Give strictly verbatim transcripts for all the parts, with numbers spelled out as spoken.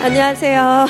안녕하세요.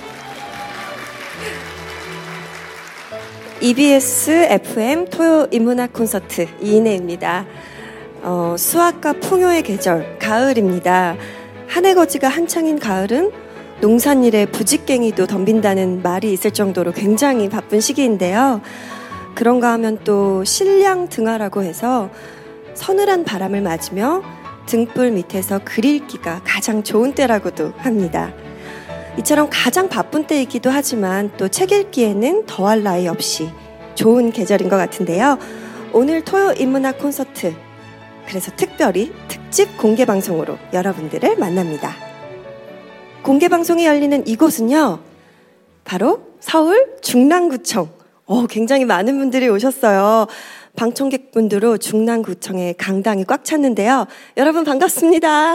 이비에스 에프엠 토요 인문학 콘서트 이인혜입니다. 어, 수학과 풍요의 계절, 가을입니다. 한해거지가 한창인 가을은 농산일에 부직갱이도 덤빈다는 말이 있을 정도로 굉장히 바쁜 시기인데요. 그런가 하면 또 실량 등하라고 해서 서늘한 바람을 맞으며 등불 밑에서 글 읽기가 가장 좋은 때라고도 합니다. 이처럼 가장 바쁜 때이기도 하지만 또 책 읽기에는 더할 나위 없이 좋은 계절인 것 같은데요. 오늘 토요 인문학 콘서트, 그래서 특별히 특집 공개 방송으로 여러분들을 만납니다. 공개 방송이 열리는 이곳은요, 바로 서울 중랑구청. 오, 굉장히 많은 분들이 오셨어요. 방청객분들로 중랑구청의 강당이 꽉 찼는데요. 여러분 반갑습니다.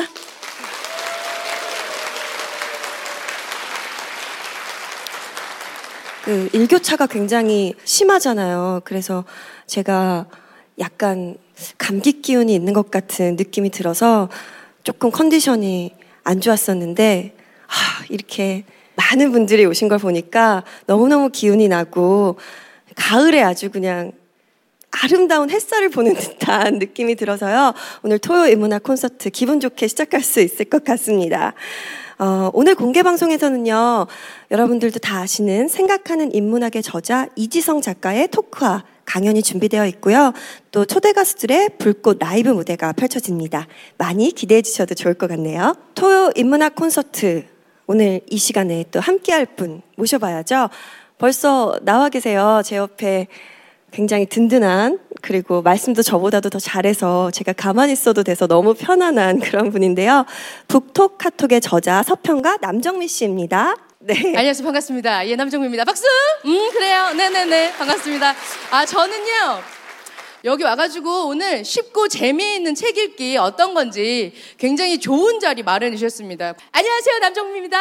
그 일교차가 굉장히 심하잖아요. 그래서 제가 약간 감기 기운이 있는 것 같은 느낌이 들어서 조금 컨디션이 안 좋았었는데, 하, 이렇게 많은 분들이 오신 걸 보니까 너무너무 기운이 나고 가을에 아주 그냥 아름다운 햇살을 보는 듯한 느낌이 들어서요. 오늘 토요 인문학 콘서트 기분 좋게 시작할 수 있을 것 같습니다. 어, 오늘 공개 방송에서는요, 여러분들도 다 아시는 생각하는 인문학의 저자 이지성 작가의 토크와 강연이 준비되어 있고요. 또 초대 가수들의 불꽃 라이브 무대가 펼쳐집니다. 많이 기대해 주셔도 좋을 것 같네요. 토요 인문학 콘서트, 오늘 이 시간에 또 함께할 분 모셔봐야죠. 벌써 나와 계세요. 제 옆에 굉장히 든든한, 그리고 말씀도 저보다도 더 잘해서 제가 가만히 있어도 돼서 너무 편안한 그런 분인데요. 북톡 카톡의 저자 서평가 남정미 씨입니다. 네. 안녕하세요. 반갑습니다. 예, 남정미입니다. 박수! 음, 그래요. 네네네. 반갑습니다. 아, 저는요, 여기 와가지고 오늘 쉽고 재미있는 책 읽기 어떤 건지 굉장히 좋은 자리 마련해 주셨습니다. 안녕하세요. 남정미입니다.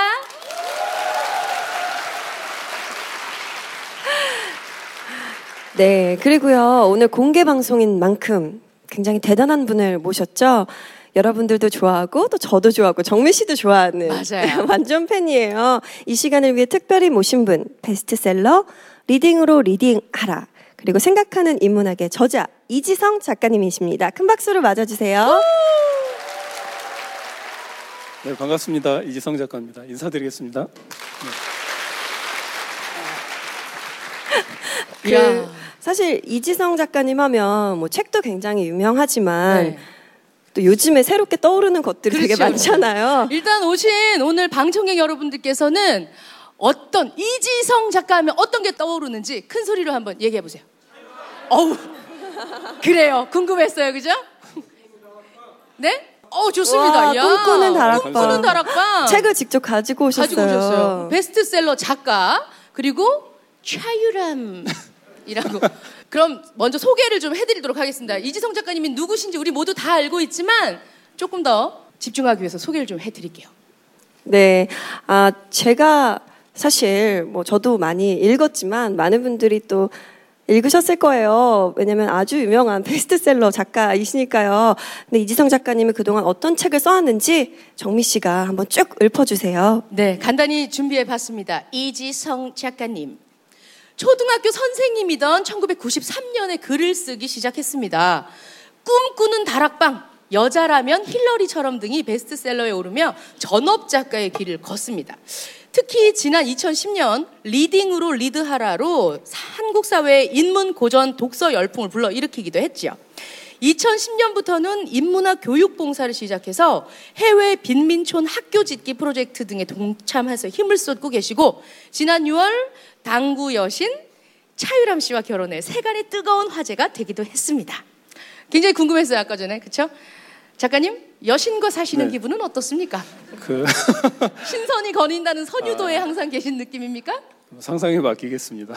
네, 그리고요, 오늘 공개 방송인 만큼 굉장히 대단한 분을 모셨죠. 여러분들도 좋아하고 또 저도 좋아하고 정미 씨도 좋아하는, 맞아요. 완전 팬이에요. 이 시간을 위해 특별히 모신 분, 베스트셀러 리딩으로 리딩하라, 그리고 생각하는 인문학의 저자 이지성 작가님이십니다. 큰 박수로 맞아주세요. 네, 반갑습니다. 이지성 작가입니다. 인사드리겠습니다. 네. 그, 사실 이지성 작가님 하면 뭐 책도 굉장히 유명하지만, 네, 또 요즘에 새롭게 떠오르는 것들이 그렇죠, 되게 많잖아요. 일단 오신 오늘 방청객 여러분들께서는 어떤 이지성 작가 하면 어떤 게 떠오르는지 큰 소리로 한번 얘기해 보세요. 어우, 그래요. 궁금했어요. 그죠? 네? 어, 좋습니다. 와, 야, 꿈꾸는 다락방. 꿈꾸는 다락방. 책을 직접 가지고 오셨어요. 가지고 오셨어요. 베스트셀러 작가, 그리고 차유람이라고. 그럼 먼저 소개를 좀 해드리도록 하겠습니다. 이지성 작가님이 누구신지 우리 모두 다 알고 있지만 조금 더 집중하기 위해서 소개를 좀 해드릴게요. 네, 아, 제가 사실 뭐 저도 많이 읽었지만 많은 분들이 또 읽으셨을 거예요. 왜냐면 아주 유명한 베스트셀러 작가이시니까요. 근데 이지성 작가님이 그동안 어떤 책을 써왔는지 정미 씨가 한번 쭉 읊어주세요. 네, 간단히 준비해봤습니다. 이지성 작가님. 초등학교 선생님이던 천구백구십삼 년에 글을 쓰기 시작했습니다. 꿈꾸는 다락방, 여자라면 힐러리처럼 등이 베스트셀러에 오르며 전업 작가의 길을 걷습니다. 특히 지난 이천십 년 리딩으로 리드하라로 한국 사회의 인문 고전 독서 열풍을 불러일으키기도 했죠. 이천십 년부터는 인문학 교육 봉사를 시작해서 해외 빈민촌 학교 짓기 프로젝트 등에 동참해서 힘을 쏟고 계시고, 지난 유월 당구 여신 차유람 씨와 결혼해 세간의 뜨거운 화제가 되기도 했습니다. 굉장히 궁금했어요, 아까 전에. 그렇죠? 작가님, 여신과 사시는 네. 기분은 어떻습니까? 그 신선이 거린다는 선유도에 아... 항상 계신 느낌입니까? 상상에 맡기겠습니다.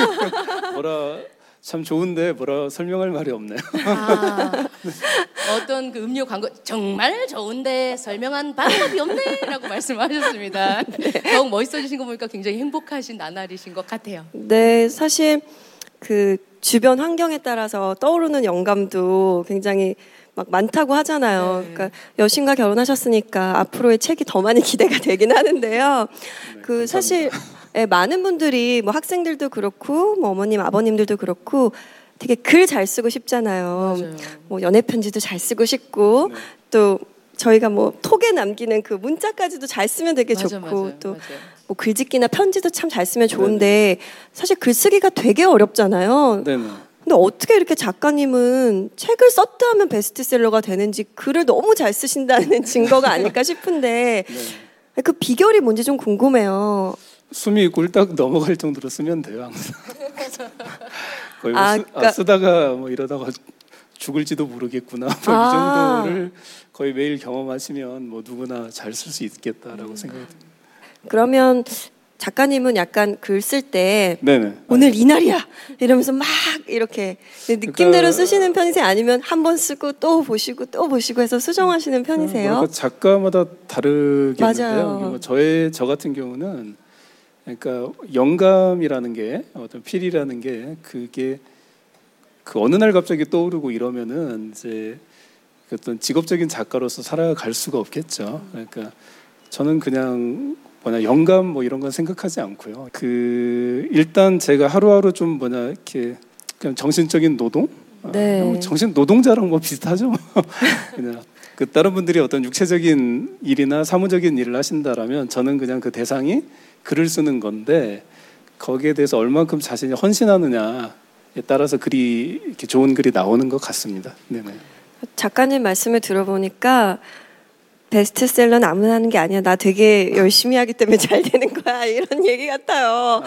뭐라 참 좋은데 뭐라 설명할 말이 없네요. 아, 어떤 그 음료 광고 정말 좋은데 설명한 방법이 없네라고 말씀하셨습니다. 네. 더욱 멋있어지신 거 보니까 굉장히 행복하신 나날이신 것 같아요. 네, 사실 그 주변 환경에 따라서 떠오르는 영감도 굉장히 막 많다고 하잖아요. 네. 그러니까 여신과 결혼하셨으니까 앞으로의 책이 더 많이 기대가 되긴 하는데요. 네, 그 사실 예, 많은 분들이 뭐 학생들도 그렇고 뭐 어머님 아버님들도 그렇고 되게 글 잘 쓰고 싶잖아요. 맞아요. 뭐 연애 편지도 잘 쓰고 싶고 네. 또 저희가 뭐 톡에 남기는 그 문자까지도 잘 쓰면 되게 맞아, 좋고 맞아요, 또 맞아요. 뭐 글짓기나 편지도 참 잘 쓰면 좋은데 사실 글쓰기가 되게 어렵잖아요. 네네. 근데 어떻게 이렇게 작가님은 책을 썼다 하면 베스트셀러가 되는지 글을 너무 잘 쓰신다는 증거가 아닐까 싶은데 네. 그 비결이 뭔지 좀 궁금해요. 숨이 꿀딱 넘어갈 정도로 쓰면 돼요 항상. 거의 뭐 아, 쓰, 그러니까- 아, 쓰다가 뭐 이러다가 죽을지도 모르겠구나. 뭐 아. 이 정도를 거의 매일 경험하시면 뭐 누구나 잘 쓸 수 있겠다라고 음. 생각이 듭니다. 그러면 작가님은 약간 글 쓸 때 네네. 오늘 이날이야 이러면서 막 이렇게 느낌대로 그러니까- 쓰시는 편이세요? 아니면 한 번 쓰고 또 보시고 또 보시고 해서 수정하시는 편이세요? 뭐랄까 작가마다 다르겠는데요. 맞아요. 뭐 저의 저 같은 경우는 그러니까 영감이라는 게 어떤 필이라는 게 그게 그 어느 날 갑자기 떠오르고 이러면은 이제 어떤 직업적인 작가로서 살아갈 수가 없겠죠. 그러니까 저는 그냥 뭐냐 영감 뭐 이런 건 생각하지 않고요. 그 일단 제가 하루하루 좀 뭐냐 이렇게 그냥 정신적인 노동, 네. 아, 뭐 정신 노동자랑 뭐 비슷하죠. 그냥 그 다른 분들이 어떤 육체적인 일이나 사무적인 일을 하신다라면 저는 그냥 그 대상이 글을 쓰는 건데 거기에 대해서 얼만큼 자신이 헌신하느냐에 따라서 글이 이렇게 좋은 글이 나오는 것 같습니다. 네네. 작가님 말씀을 들어보니까 베스트셀러는 아무나 하는 게 아니야. 나 되게 열심히 하기 때문에 잘 되는 거야. 이런 얘기 같아요.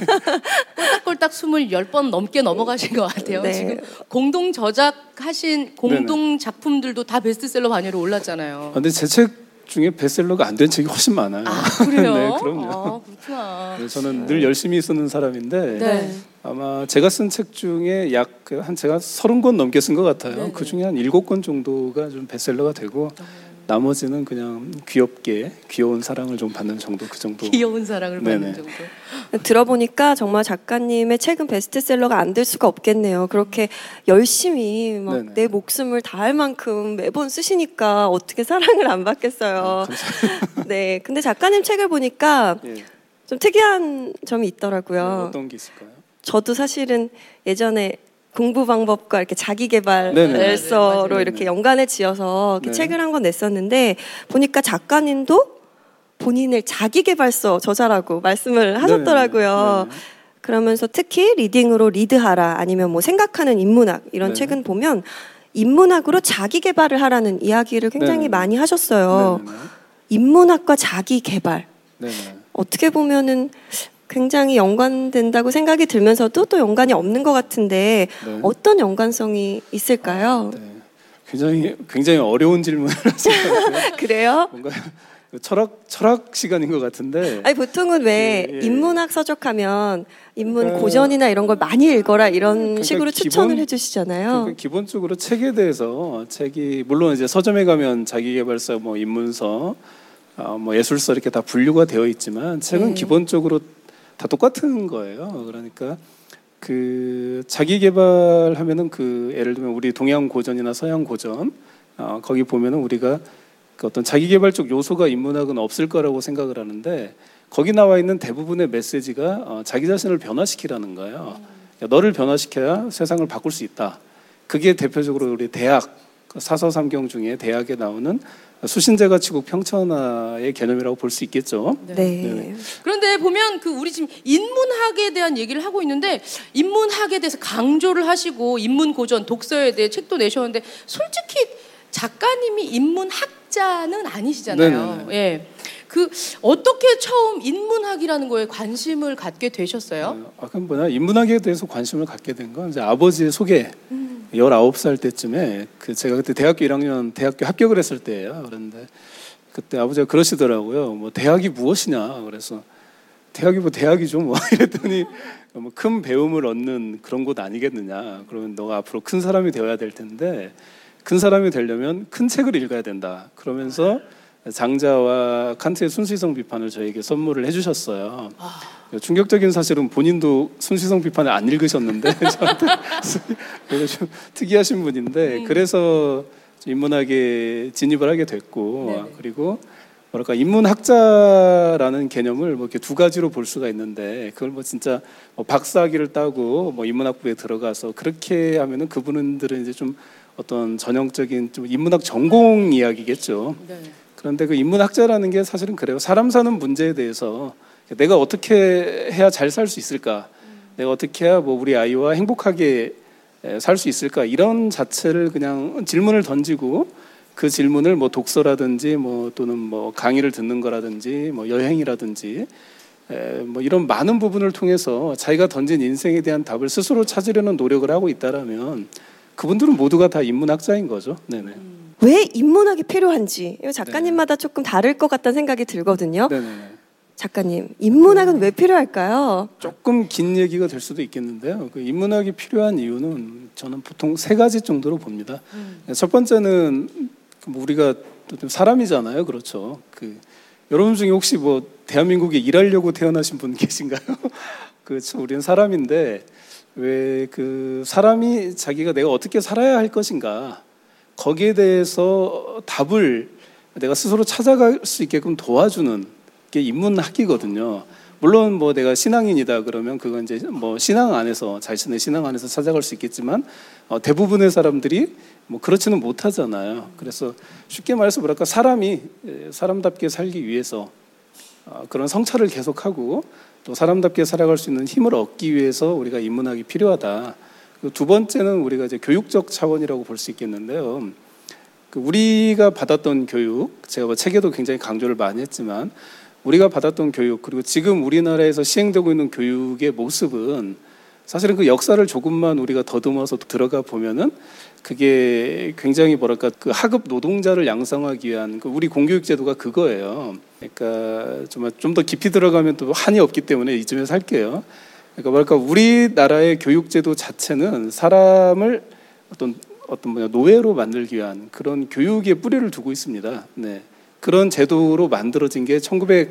꼴딱꼴딱 스물열 번 넘게 넘어가신 것 같아요. 네. 지금 공동 저작하신 공동 작품들도 다 베스트셀러 반열에 올랐잖아요. 아, 근데 제 책 중에 베스트셀러가 안 된 책이 훨씬 많아요. 아, 그래요? 네, 그럼요. 아, 그렇구나. 네, 저는 늘 열심히 쓰는 사람인데 네. 아마 제가 쓴 책 중에 약 한 제가 서른 권 넘게 쓴 것 같아요. 네네. 그 중에 한 일곱 권 정도가 좀 베스트셀러가 되고 나머지는 그냥 귀엽게 귀여운 사랑을 좀 받는 정도 그 정도. 귀여운 사랑을 받는 네네. 정도. 들어보니까 정말 작가님의 책은 베스트셀러가 안 될 수가 없겠네요. 그렇게 열심히 막 네네. 내 목숨을 다할 만큼 매번 쓰시니까 어떻게 사랑을 안 받겠어요. 아, 감사합니다. 네, 근데 작가님 책을 보니까 예. 네, 좀 특이한 점이 있더라고요. 어떤 게 있을까요? 저도 사실은 예전에 공부 방법과 이렇게 자기 네네. 개발서로 네네, 이렇게 맞아요. 연관을 지어서 이렇게 네. 책을 한 권 냈었는데 보니까 작가님도 본인을 자기 개발서 저자라고 말씀을 하셨더라고요. 네네. 그러면서 특히 리딩으로 리드하라 아니면 뭐 생각하는 인문학 이런 네네. 책은 보면 인문학으로 자기 개발을 하라는 이야기를 굉장히 네네. 많이 하셨어요. 네네. 인문학과 자기 개발 네네. 어떻게 보면은 굉장히 연관된다고 생각이 들면서도 또 연관이 없는 것 같은데 네. 어떤 연관성이 있을까요? 네. 굉장히 굉장히 어려운 질문을 하시더라고요. 그래요? 뭔가 철학 철학 시간인 것 같은데. 아니 보통은 왜 예, 예. 인문학 서적하면 인문 그러니까- 고전이나 이런 걸 많이 읽어라 이런 그러니까 식으로 기본- 추천을 해주시잖아요. 그러니까 기본적으로 책에 대해서 책이 물론 이제 서점에 가면 자기계발서, 뭐 인문서, 어, 뭐 예술서 이렇게 다 분류가 되어 있지만 책은 네. 기본적으로 다 똑같은 거예요. 그러니까 그 자기 개발하면은 그 예를 들면 우리 동양 고전이나 서양 고전 어, 거기 보면은 우리가 그 어떤 자기 개발적 요소가 인문학은 없을 거라고 생각을 하는데 거기 나와 있는 대부분의 메시지가 어, 자기 자신을 변화시키라는 거예요. 그러니까 너를 변화시켜야 세상을 바꿀 수 있다. 그게 대표적으로 우리 대학 사서삼경 중에 대학에 나오는 수신제가 치국 평천하의 개념이라고 볼 수 있겠죠. 네. 네네. 그런데 보면 그 우리 지금 인문학에 대한 얘기를 하고 있는데 인문학에 대해서 강조를 하시고 인문 고전 독서에 대해 책도 내셨는데 솔직히 작가님이 인문학자는 아니시잖아요. 네네네. 예. 그 어떻게 처음 인문학이라는 거에 관심을 갖게 되셨어요? 어, 아까 뭐냐 인문학에 대해서 관심을 갖게 된 건 이제 아버지의 소개. 음. 열아홉 살 때쯤에 그 제가 그때 대학교 일 학년 대학교 합격을 했을 때예요. 그런데 그때 아버지가 그러시더라고요. 뭐 대학이 무엇이냐. 그래서 대학이 뭐 대학이죠 뭐 이랬더니 뭐 큰 배움을 얻는 그런 곳 아니겠느냐. 그러면 너가 앞으로 큰 사람이 되어야 될 텐데 큰 사람이 되려면 큰 책을 읽어야 된다. 그러면서 장자와 칸트의 순수이성 비판을 저에게 선물을 해주셨어요. 아. 충격적인 사실은 본인도 순수이성 비판을 안 읽으셨는데 저한테 되게 좀 특이하신 분인데 음. 그래서 인문학에 진입을 하게 됐고 네네. 그리고 뭐랄까 인문학자라는 개념을 뭐 이렇게 두 가지로 볼 수가 있는데 그걸 뭐 진짜 뭐 박사학위를 따고 뭐 인문학부에 들어가서 그렇게 하면은 그분들은 이제 좀 어떤 전형적인 좀 인문학 전공 이야기겠죠. 네. 그런데 그 인문학자라는 게 사실은 그래요. 사람 사는 문제에 대해서 내가 어떻게 해야 잘 살 수 있을까? 음. 내가 어떻게 해야 뭐 우리 아이와 행복하게 살 수 있을까? 이런 자체를 그냥 질문을 던지고 그 질문을 뭐 독서라든지 뭐 또는 뭐 강의를 듣는 거라든지 뭐 여행이라든지 에 뭐 이런 많은 부분을 통해서 자기가 던진 인생에 대한 답을 스스로 찾으려는 노력을 하고 있다라면 그분들은 모두가 다 인문학자인 거죠. 네네. 음. 왜 인문학이 필요한지 작가님마다 조금 다를 것 같다는 생각이 들거든요. 네네네. 작가님, 인문학은 왜 필요할까요? 조금 긴 얘기가 될 수도 있겠는데요. 그 인문학이 필요한 이유는 저는 보통 세 가지 정도로 봅니다. 음. 첫 번째는 우리가 사람이잖아요, 그렇죠. 그 여러분 중에 혹시 뭐 대한민국에 일하려고 태어나신 분 계신가요? 그렇죠. 우리는 사람인데 왜 그 사람이 자기가 내가 어떻게 살아야 할 것인가 거기에 대해서 답을 내가 스스로 찾아갈 수 있게끔 도와주는 게 인문학이거든요. 물론 뭐 내가 신앙인이다 그러면 그건 이제 뭐 신앙 안에서 자신의 신앙 안에서 찾아갈 수 있겠지만 어, 대부분의 사람들이 뭐 그렇지는 못하잖아요. 그래서 쉽게 말해서 뭐랄까 사람이 사람답게 살기 위해서 어, 그런 성찰을 계속하고 또 사람답게 살아갈 수 있는 힘을 얻기 위해서 우리가 인문학이 필요하다. 두 번째는 우리가 이제 교육적 차원이라고 볼 수 있겠는데요. 그 우리가 받았던 교육, 제가 뭐 책에도 굉장히 강조를 많이 했지만 우리가 받았던 교육 그리고 지금 우리나라에서 시행되고 있는 교육의 모습은 사실은 그 역사를 조금만 우리가 더듬어서 들어가 보면은 그게 굉장히 뭐랄까 그 하급 노동자를 양성하기 위한 그 우리 공교육 제도가 그거예요. 그러니까 정말 좀 더 깊이 들어가면 또 한이 없기 때문에 이쯤에서 할게요. 그러니까 뭐랄까 우리나라의 교육 제도 자체는 사람을 어떤 어떤 뭐냐 노예로 만들기 위한 그런 교육의 뿌리를 두고 있습니다. 네. 그런 제도로 만들어진 게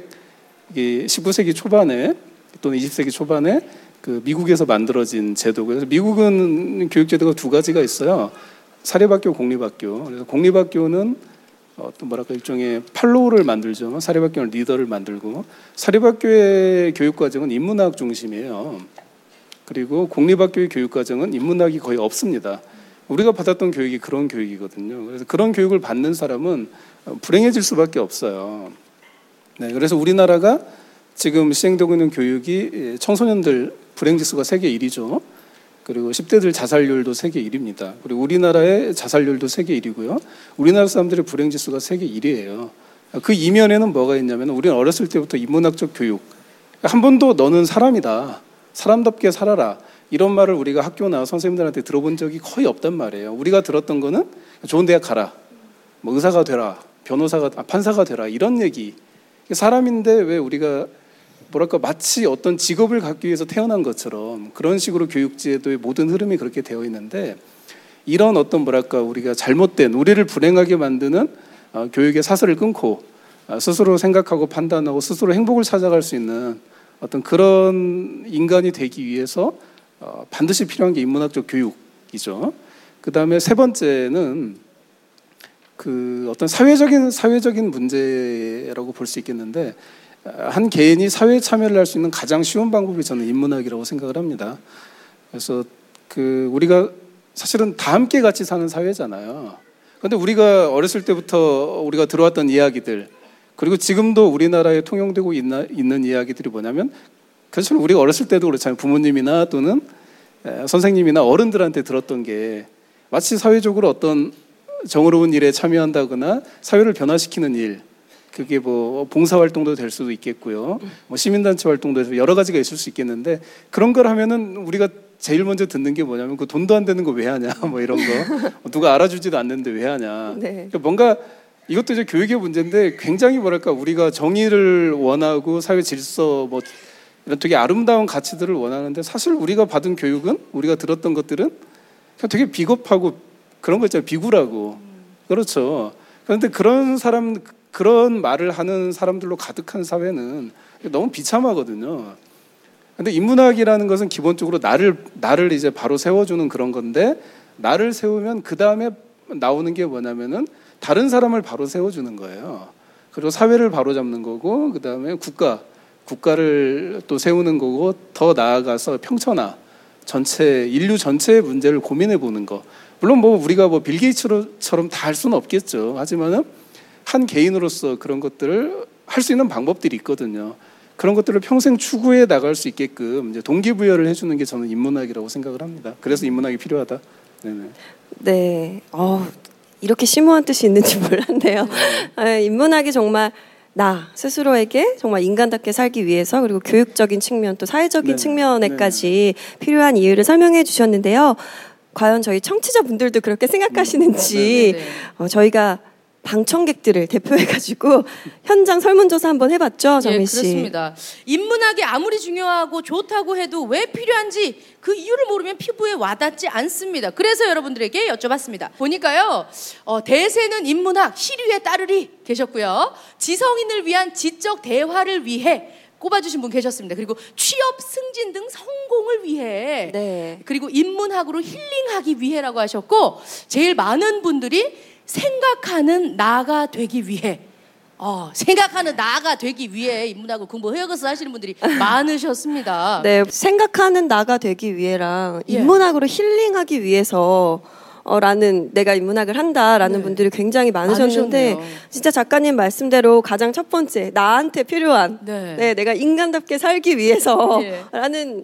십구 세기 초반에 또는 이십 세기 초반에 그 미국에서 만들어진 제도고 그래서 미국은 교육 제도가 두 가지가 있어요. 사립학교, 공립학교. 그래서 공립학교는 어떤 뭐랄까 일종의 팔로우를 만들죠. 사립학교는 리더를 만들고 사립학교의 교육 과정은 인문학 중심이에요. 그리고 공립학교의 교육 과정은 인문학이 거의 없습니다. 우리가 받았던 교육이 그런 교육이거든요. 그래서 그런 교육을 받는 사람은 불행해질 수밖에 없어요. 네, 그래서 우리나라가 지금 시행되고 있는 교육이 청소년들 불행지수가 세계 일 위죠. 그리고 십 대들 자살률도 세계 일 위입니다. 그리고 우리나라의 자살률도 세계 일 위고요. 우리나라 사람들의 불행지수가 세계 일 위예요. 그 이면에는 뭐가 있냐면 우리는 어렸을 때부터 인문학적 교육, 한 번도 너는 사람이다. 사람답게 살아라. 이런 말을 우리가 학교 나와 선생님들한테 들어본 적이 거의 없단 말이에요. 우리가 들었던 거는 좋은 대학 가라. 뭐 의사가 되라. 변호사가, 아, 판사가 되라. 이런 얘기. 사람인데 왜 우리가 뭐랄까 마치 어떤 직업을 갖기 위해서 태어난 것처럼 그런 식으로 교육제도의 모든 흐름이 그렇게 되어 있는데 이런 어떤 뭐랄까 우리가 잘못된 우리를 불행하게 만드는 어, 교육의 사슬을 끊고 어, 스스로 생각하고 판단하고 스스로 행복을 찾아갈 수 있는 어떤 그런 인간이 되기 위해서 어, 반드시 필요한 게 인문학적 교육이죠. 그 다음에 세 번째는 그 어떤 사회적인 사회적인 문제라고 볼 수 있겠는데 한 개인이 사회에 참여를 할 수 있는 가장 쉬운 방법이 저는 인문학이라고 생각을 합니다. 그래서 그 우리가 사실은 다 함께 같이 사는 사회잖아요. 그런데 우리가 어렸을 때부터 우리가 들어왔던 이야기들 그리고 지금도 우리나라에 통용되고 있나, 있는 이야기들이 뭐냐면 사실 우리가 어렸을 때도 그렇잖아요. 부모님이나 또는 선생님이나 어른들한테 들었던 게 마치 사회적으로 어떤 정의로운 일에 참여한다거나 사회를 변화시키는 일 그게 뭐 봉사활동도 될 수도 있겠고요. 뭐 시민단체 활동도 여러 가지가 있을 수 있겠는데 그런 걸 하면은 우리가 제일 먼저 듣는 게 뭐냐면 그 돈도 안 되는 거 왜 하냐 뭐 이런 거 누가 알아주지도 않는데 왜 하냐. 네. 그러니까 뭔가 이것도 이제 교육의 문제인데 굉장히 뭐랄까 우리가 정의를 원하고 사회 질서 뭐 이런 되게 아름다운 가치들을 원하는데 사실 우리가 받은 교육은 우리가 들었던 것들은 그냥 되게 비겁하고 그런 거 있잖아요. 비굴하고 그렇죠. 그런데 그런 사람 그런 말을 하는 사람들로 가득한 사회는 너무 비참하거든요. 근데 인문학이라는 것은 기본적으로 나를 나를 이제 바로 세워주는 그런 건데 나를 세우면 그 다음에 나오는 게 뭐냐면은 다른 사람을 바로 세워주는 거예요. 그리고 사회를 바로 잡는 거고, 그 다음에 국가, 국가를 또 세우는 거고, 더 나아가서 평천하 전체 인류 전체의 문제를 고민해 보는 거. 물론 뭐 우리가 뭐 빌 게이츠처럼 다 할 수는 없겠죠. 하지만은 한 개인으로서 그런 것들을 할 수 있는 방법들이 있거든요. 그런 것들을 평생 추구해 나갈 수 있게끔 이제 동기부여를 해주는 게 저는 인문학이라고 생각을 합니다. 그래서 인문학이 필요하다. 네네. 네, 어, 이렇게 심오한 뜻이 있는지 몰랐네요. 네, 인문학이 정말 나 스스로에게 정말 인간답게 살기 위해서 그리고 교육적인 측면 또 사회적인 네네. 측면에까지 네네. 필요한 이유를 설명해 주셨는데요. 과연 저희 청취자분들도 그렇게 생각하시는지 어, 저희가 방청객들을 대표해가지고 현장 설문조사 한번 해봤죠, 정민 씨. 예, 그렇습니다. 인문학이 아무리 중요하고 좋다고 해도 왜 필요한지 그 이유를 모르면 피부에 와닿지 않습니다. 그래서 여러분들에게 여쭤봤습니다. 보니까요, 어, 대세는 인문학, 시류에 따르리 계셨고요. 지성인을 위한 지적 대화를 위해 꼽아주신 분 계셨습니다. 그리고 취업 승진 등 성공을 위해, 네. 그리고 인문학으로 힐링하기 위해라고 하셨고, 제일 많은 분들이 생각하는 나가 되기 위해, 어, 생각하는 나가 되기 위해 인문학을 공부해서 하시는 분들이 많으셨습니다. 네, 생각하는 나가 되기 위해랑 예. 인문학으로 힐링하기 위해서 어, 라는 내가 인문학을 한다라는 네. 분들이 굉장히 많으셨는데 많으셨네요. 진짜 작가님 말씀대로 가장 첫 번째 나한테 필요한 네. 네, 내가 인간답게 살기 위해서 예. 라는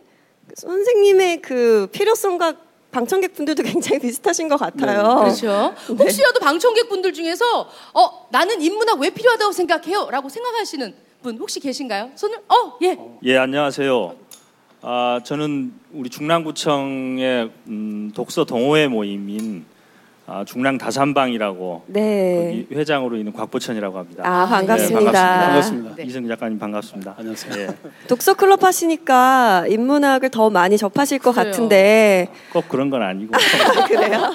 선생님의 그 필요성과 방청객분들도 굉장히 비슷하신 것 같아요. 네. 그렇죠. 네. 혹시라도 방청객분들 중에서 어, 나는 인문학 왜 필요하다고 생각해요? 라고 생각하시는 분 혹시 계신가요? 손을 어, 예. 예, 안녕하세요. 아, 저는 우리 중랑구청의 음, 독서 동호회 모임인 아, 중랑 다산방이라고 네. 거기 회장으로 있는 곽보천이라고 합니다. 아, 반갑습니다. 네, 반갑습니다. 반갑습니다. 네. 이승 작가님 반갑습니다. 안녕하세요. 예, 독서 클럽 하시니까 인문학을 더 많이 접하실 것 그래요. 같은데 꼭 그런 건 아니고. 그래요?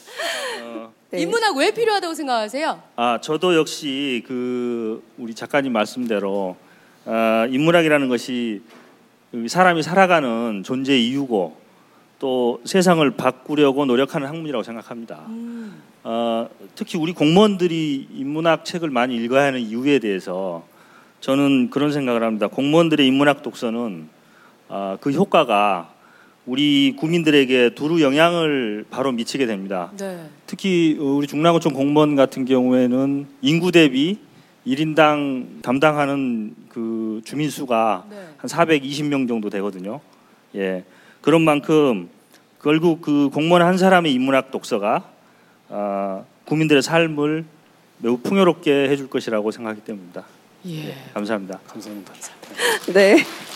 어, 네. 인문학 왜 필요하다고 생각하세요? 아, 저도 역시 그 우리 작가님 말씀대로 아, 인문학이라는 것이 사람이 살아가는 존재 이유고 또 세상을 바꾸려고 노력하는 학문이라고 생각합니다. 음. 어, 특히 우리 공무원들이 인문학 책을 많이 읽어야 하는 이유에 대해서 저는 그런 생각을 합니다. 공무원들의 인문학 독서는 어, 그 효과가 우리 국민들에게 두루 영향을 바로 미치게 됩니다. 네. 특히 우리 중랑구청 공무원 같은 경우에는 인구 대비 일 인당 담당하는 그 주민 수가 네. 한 사백이십 명 정도 되거든요. 예. 그런 만큼 결국 그 공무원 한 사람의 인문학 독서가 어, 국민들의 삶을 매우 풍요롭게 해줄 것이라고 생각하기 때문입니다. 예. 예, 감사합니다. 감사합니다. 네.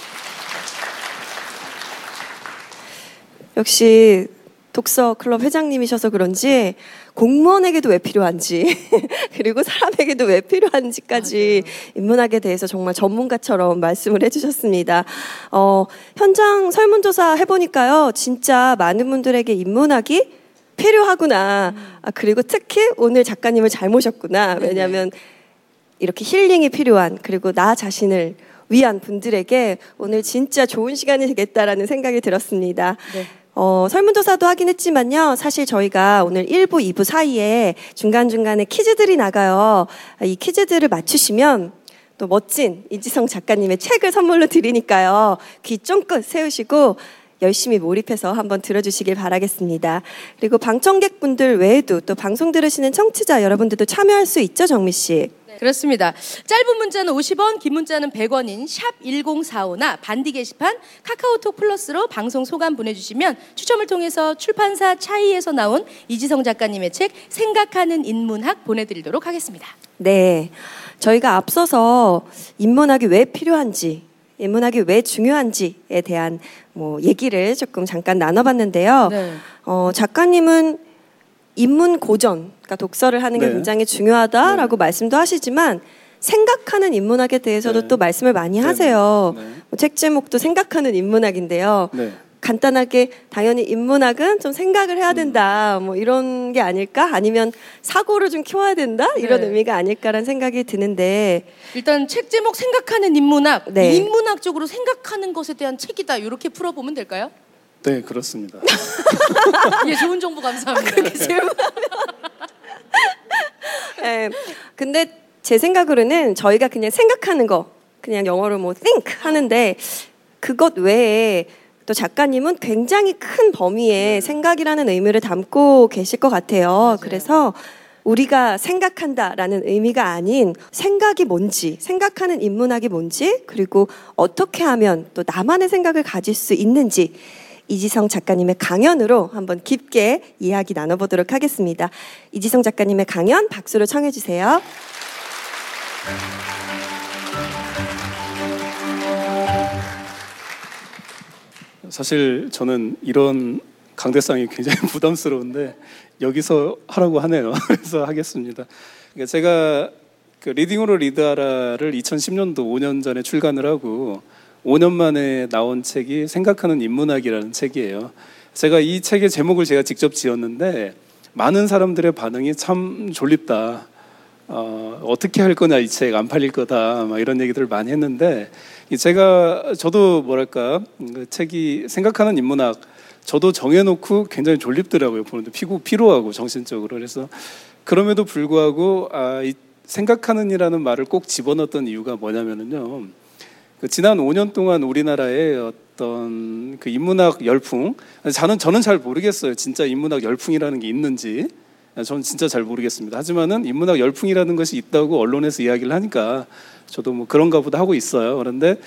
역시 독서 클럽 회장님이셔서 그런지 공무원에게도 왜 필요한지 그리고 사람에게도 왜 필요한지까지 맞아요. 인문학에 대해서 정말 전문가처럼 말씀을 해주셨습니다. 어, 현장 설문조사 해보니까요. 진짜 많은 분들에게 인문학이 필요하구나. 음. 아, 그리고 특히 오늘 작가님을 잘 모셨구나. 왜냐하면 이렇게 힐링이 필요한 그리고 나 자신을 위한 분들에게 오늘 진짜 좋은 시간이 되겠다라는 생각이 들었습니다. 네. 어, 설문조사도 하긴 했지만요. 사실 저희가 오늘 일 부, 이 부 사이에 중간중간에 퀴즈들이 나가요. 이 퀴즈들을 맞추시면 또 멋진 이지성 작가님의 책을 선물로 드리니까요. 귀 쫑긋 세우시고 열심히 몰입해서 한번 들어주시길 바라겠습니다. 그리고 방청객분들 외에도 또 방송 들으시는 청취자 여러분들도 참여할 수 있죠, 정미 씨? 네, 그렇습니다. 짧은 문자는 오십 원, 긴 문자는 백 원인 샵 일공사오나 반디 게시판 카카오톡 플러스로 방송 소감 보내주시면 추첨을 통해서 출판사 차이에서 나온 이지성 작가님의 책 생각하는 인문학 보내드리도록 하겠습니다. 네, 저희가 앞서서 인문학이 왜 필요한지 인문학이 왜 중요한지에 대한 뭐 얘기를 조금 잠깐 나눠봤는데요. 네. 어, 작가님은 인문 고전, 그러니까 독서를 하는 게 네. 굉장히 중요하다라고 네. 말씀도 하시지만 생각하는 인문학에 대해서도 네. 또 말씀을 많이 네. 하세요. 네. 뭐 책 제목도 생각하는 인문학인데요. 네. 간단하게 당연히 인문학은 좀 생각을 해야 된다 뭐 이런 게 아닐까? 아니면 사고를 좀 키워야 된다? 이런 네. 의미가 아닐까라는 생각이 드는데 일단 책 제목 생각하는 인문학 네. 인문학적으로 생각하는 것에 대한 책이다 이렇게 풀어보면 될까요? 네, 그렇습니다. 예, 좋은 정보 감사합니다. 그렇게 질문하면 네, 근데 제 생각으로는 저희가 그냥 생각하는 거, 그냥 영어로 뭐 think 하는데 그것 외에 또 작가님은 굉장히 큰 범위의 생각이라는 의미를 담고 계실 것 같아요. 맞아요. 그래서 우리가 생각한다라는 의미가 아닌 생각이 뭔지, 생각하는 인문학이 뭔지, 그리고 어떻게 하면 또 나만의 생각을 가질 수 있는지 이지성 작가님의 강연으로 한번 깊게 이야기 나눠보도록 하겠습니다. 이지성 작가님의 강연 박수로 청해 주세요. 사실 저는 이런 강대상이 굉장히 부담스러운데 여기서 하라고 하네요. 그래서 하겠습니다. 그러니까 제가 그 리딩으로 리드하라를 이천십 년도 오 년 전에 출간을 하고 오 년 만에 나온 책이 생각하는 인문학이라는 책이에요. 제가 이 책의 제목을 제가 직접 지었는데 많은 사람들의 반응이 참 졸립다. 어, 어떻게 할 거냐, 이 책 안 팔릴 거다, 막 이런 얘기들을 많이 했는데 제가 저도 뭐랄까 그 책이 생각하는 인문학 저도 정해놓고 굉장히 졸립더라고요. 보는데 피고 피로하고 정신적으로. 그래서 그럼에도 불구하고 아, 이 생각하는이라는 말을 꼭 집어넣었던 이유가 뭐냐면은요. 그 지난 오 년 동안 우리나라의 어떤 그 인문학 열풍, 저는 저는 잘 모르겠어요. 진짜 인문학 열풍이라는 게 있는지. 저는 진짜 잘 모르겠습니다. 하지만은 인문학 열풍이라는 것이 있다고 언론에서 이야기를 하니까 저도 뭐 그런가 보다 하고 있어요. 그런데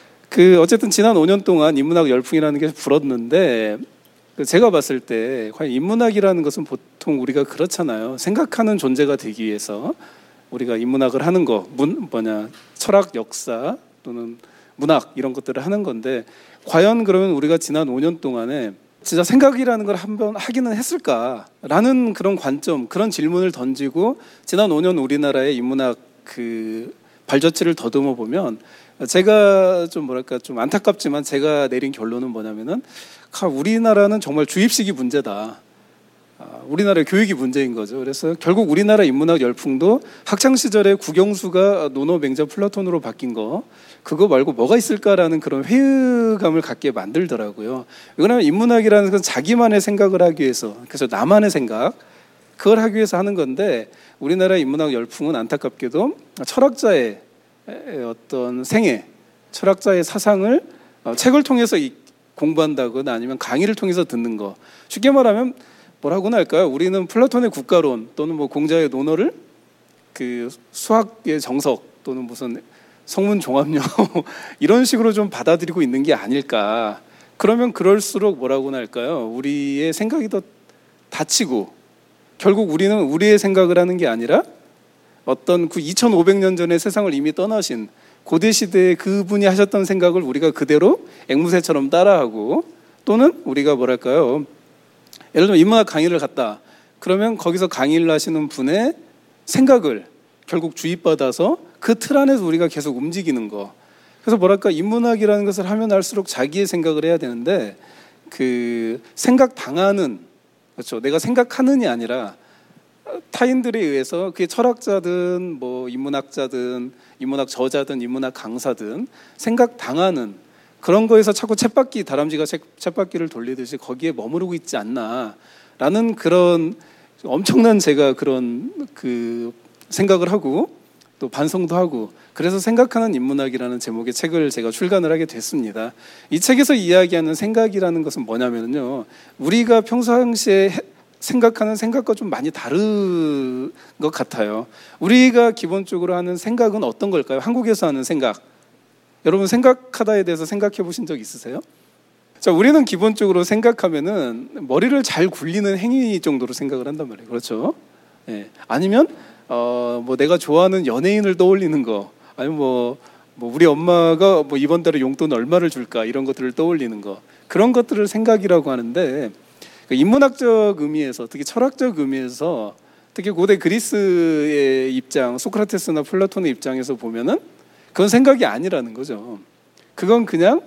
그 어쨌든 지난 오 년 동안 인문학 열풍이라는 게 불었는데 제가 봤을 때 과연 인문학이라는 것은 보통 우리가 그렇잖아요. 생각하는 존재가 되기 위해서 우리가 인문학을 하는 거, 문, 뭐냐 철학, 역사 또는 문학 이런 것들을 하는 건데 과연 그러면 우리가 지난 오 년 동안에 진짜 생각이라는 걸 한번 하기는 했을까라는 그런 관점, 그런 질문을 던지고 지난 오 년 우리나라의 인문학 그 발자취를 더듬어 보면 제가 좀 뭐랄까 좀 안타깝지만 제가 내린 결론은 뭐냐면은 우리나라는 정말 주입식이 문제다. 우리나라의 교육이 문제인 거죠. 그래서 결국 우리나라 인문학 열풍도 학창 시절에 국영수가 노노 맹자 플라톤으로 바뀐 거 그거 말고 뭐가 있을까라는 그런 회의감을 갖게 만들더라고요. 왜냐하면 인문학이라는 건 자기만의 생각을 하기 위해서, 그래서 나만의 생각 그걸 하기 위해서 하는 건데 우리나라 인문학 열풍은 안타깝게도 철학자의 어떤 생애, 철학자의 사상을 책을 통해서 공부한다거나 아니면 강의를 통해서 듣는 거. 쉽게 말하면 뭐라고나 할까요? 우리는 플라톤의 국가론 또는 뭐 공자의 논어를 그 수학의 정석 또는 무슨 성문 종합령 이런 식으로 좀 받아들이고 있는 게 아닐까. 그러면 그럴수록 뭐라고나 할까요? 우리의 생각이 더 닫히고 결국 우리는 우리의 생각을 하는 게 아니라 어떤 그 이천오백 년 전의 세상을 이미 떠나신 고대 시대에 그분이 하셨던 생각을 우리가 그대로 앵무새처럼 따라하고 또는 우리가 뭐랄까요? 예를 들면 인문학 강의를 갔다. 그러면 거기서 강의를 하시는 분의 생각을 결국 주입받아서 그 틀 안에서 우리가 계속 움직이는 거. 그래서 뭐랄까 인문학이라는 것을 하면 할수록 자기의 생각을 해야 되는데 그 생각 당하는 그렇죠. 내가 생각하는이 아니라 타인들에 의해서 그게 철학자든 뭐 인문학자든 인문학 저자든 인문학 강사든 생각 당하는 그런 거에서 자꾸 쳇바퀴 다람쥐가 쳇바퀴를 돌리듯이 거기에 머무르고 있지 않나라는 그런 엄청난 제가 그런 그 생각을 하고 또 반성도 하고 그래서 생각하는 인문학이라는 제목의 책을 제가 출간을 하게 됐습니다. 이 책에서 이야기하는 생각이라는 것은 뭐냐면요, 우리가 평상시에 생각하는 생각과 좀 많이 다른 것 같아요. 우리가 기본적으로 하는 생각은 어떤 걸까요? 한국에서 하는 생각. 여러분 생각하다에 대해서 생각해 보신 적 있으세요? 자, 우리는 기본적으로 생각하면은 머리를 잘 굴리는 행위 정도로 생각을 한단 말이에요. 그렇죠? 예. 아니면 어, 뭐 내가 좋아하는 연예인을 떠올리는 거, 아니면 뭐, 뭐 우리 엄마가 뭐 이번 달에 용돈 얼마를 줄까 이런 것들을 떠올리는 거, 그런 것들을 생각이라고 하는데 인문학적 의미에서 특히 철학적 의미에서 특히 고대 그리스의 입장, 소크라테스나 플라톤의 입장에서 보면은 그건 생각이 아니라는 거죠. 그건 그냥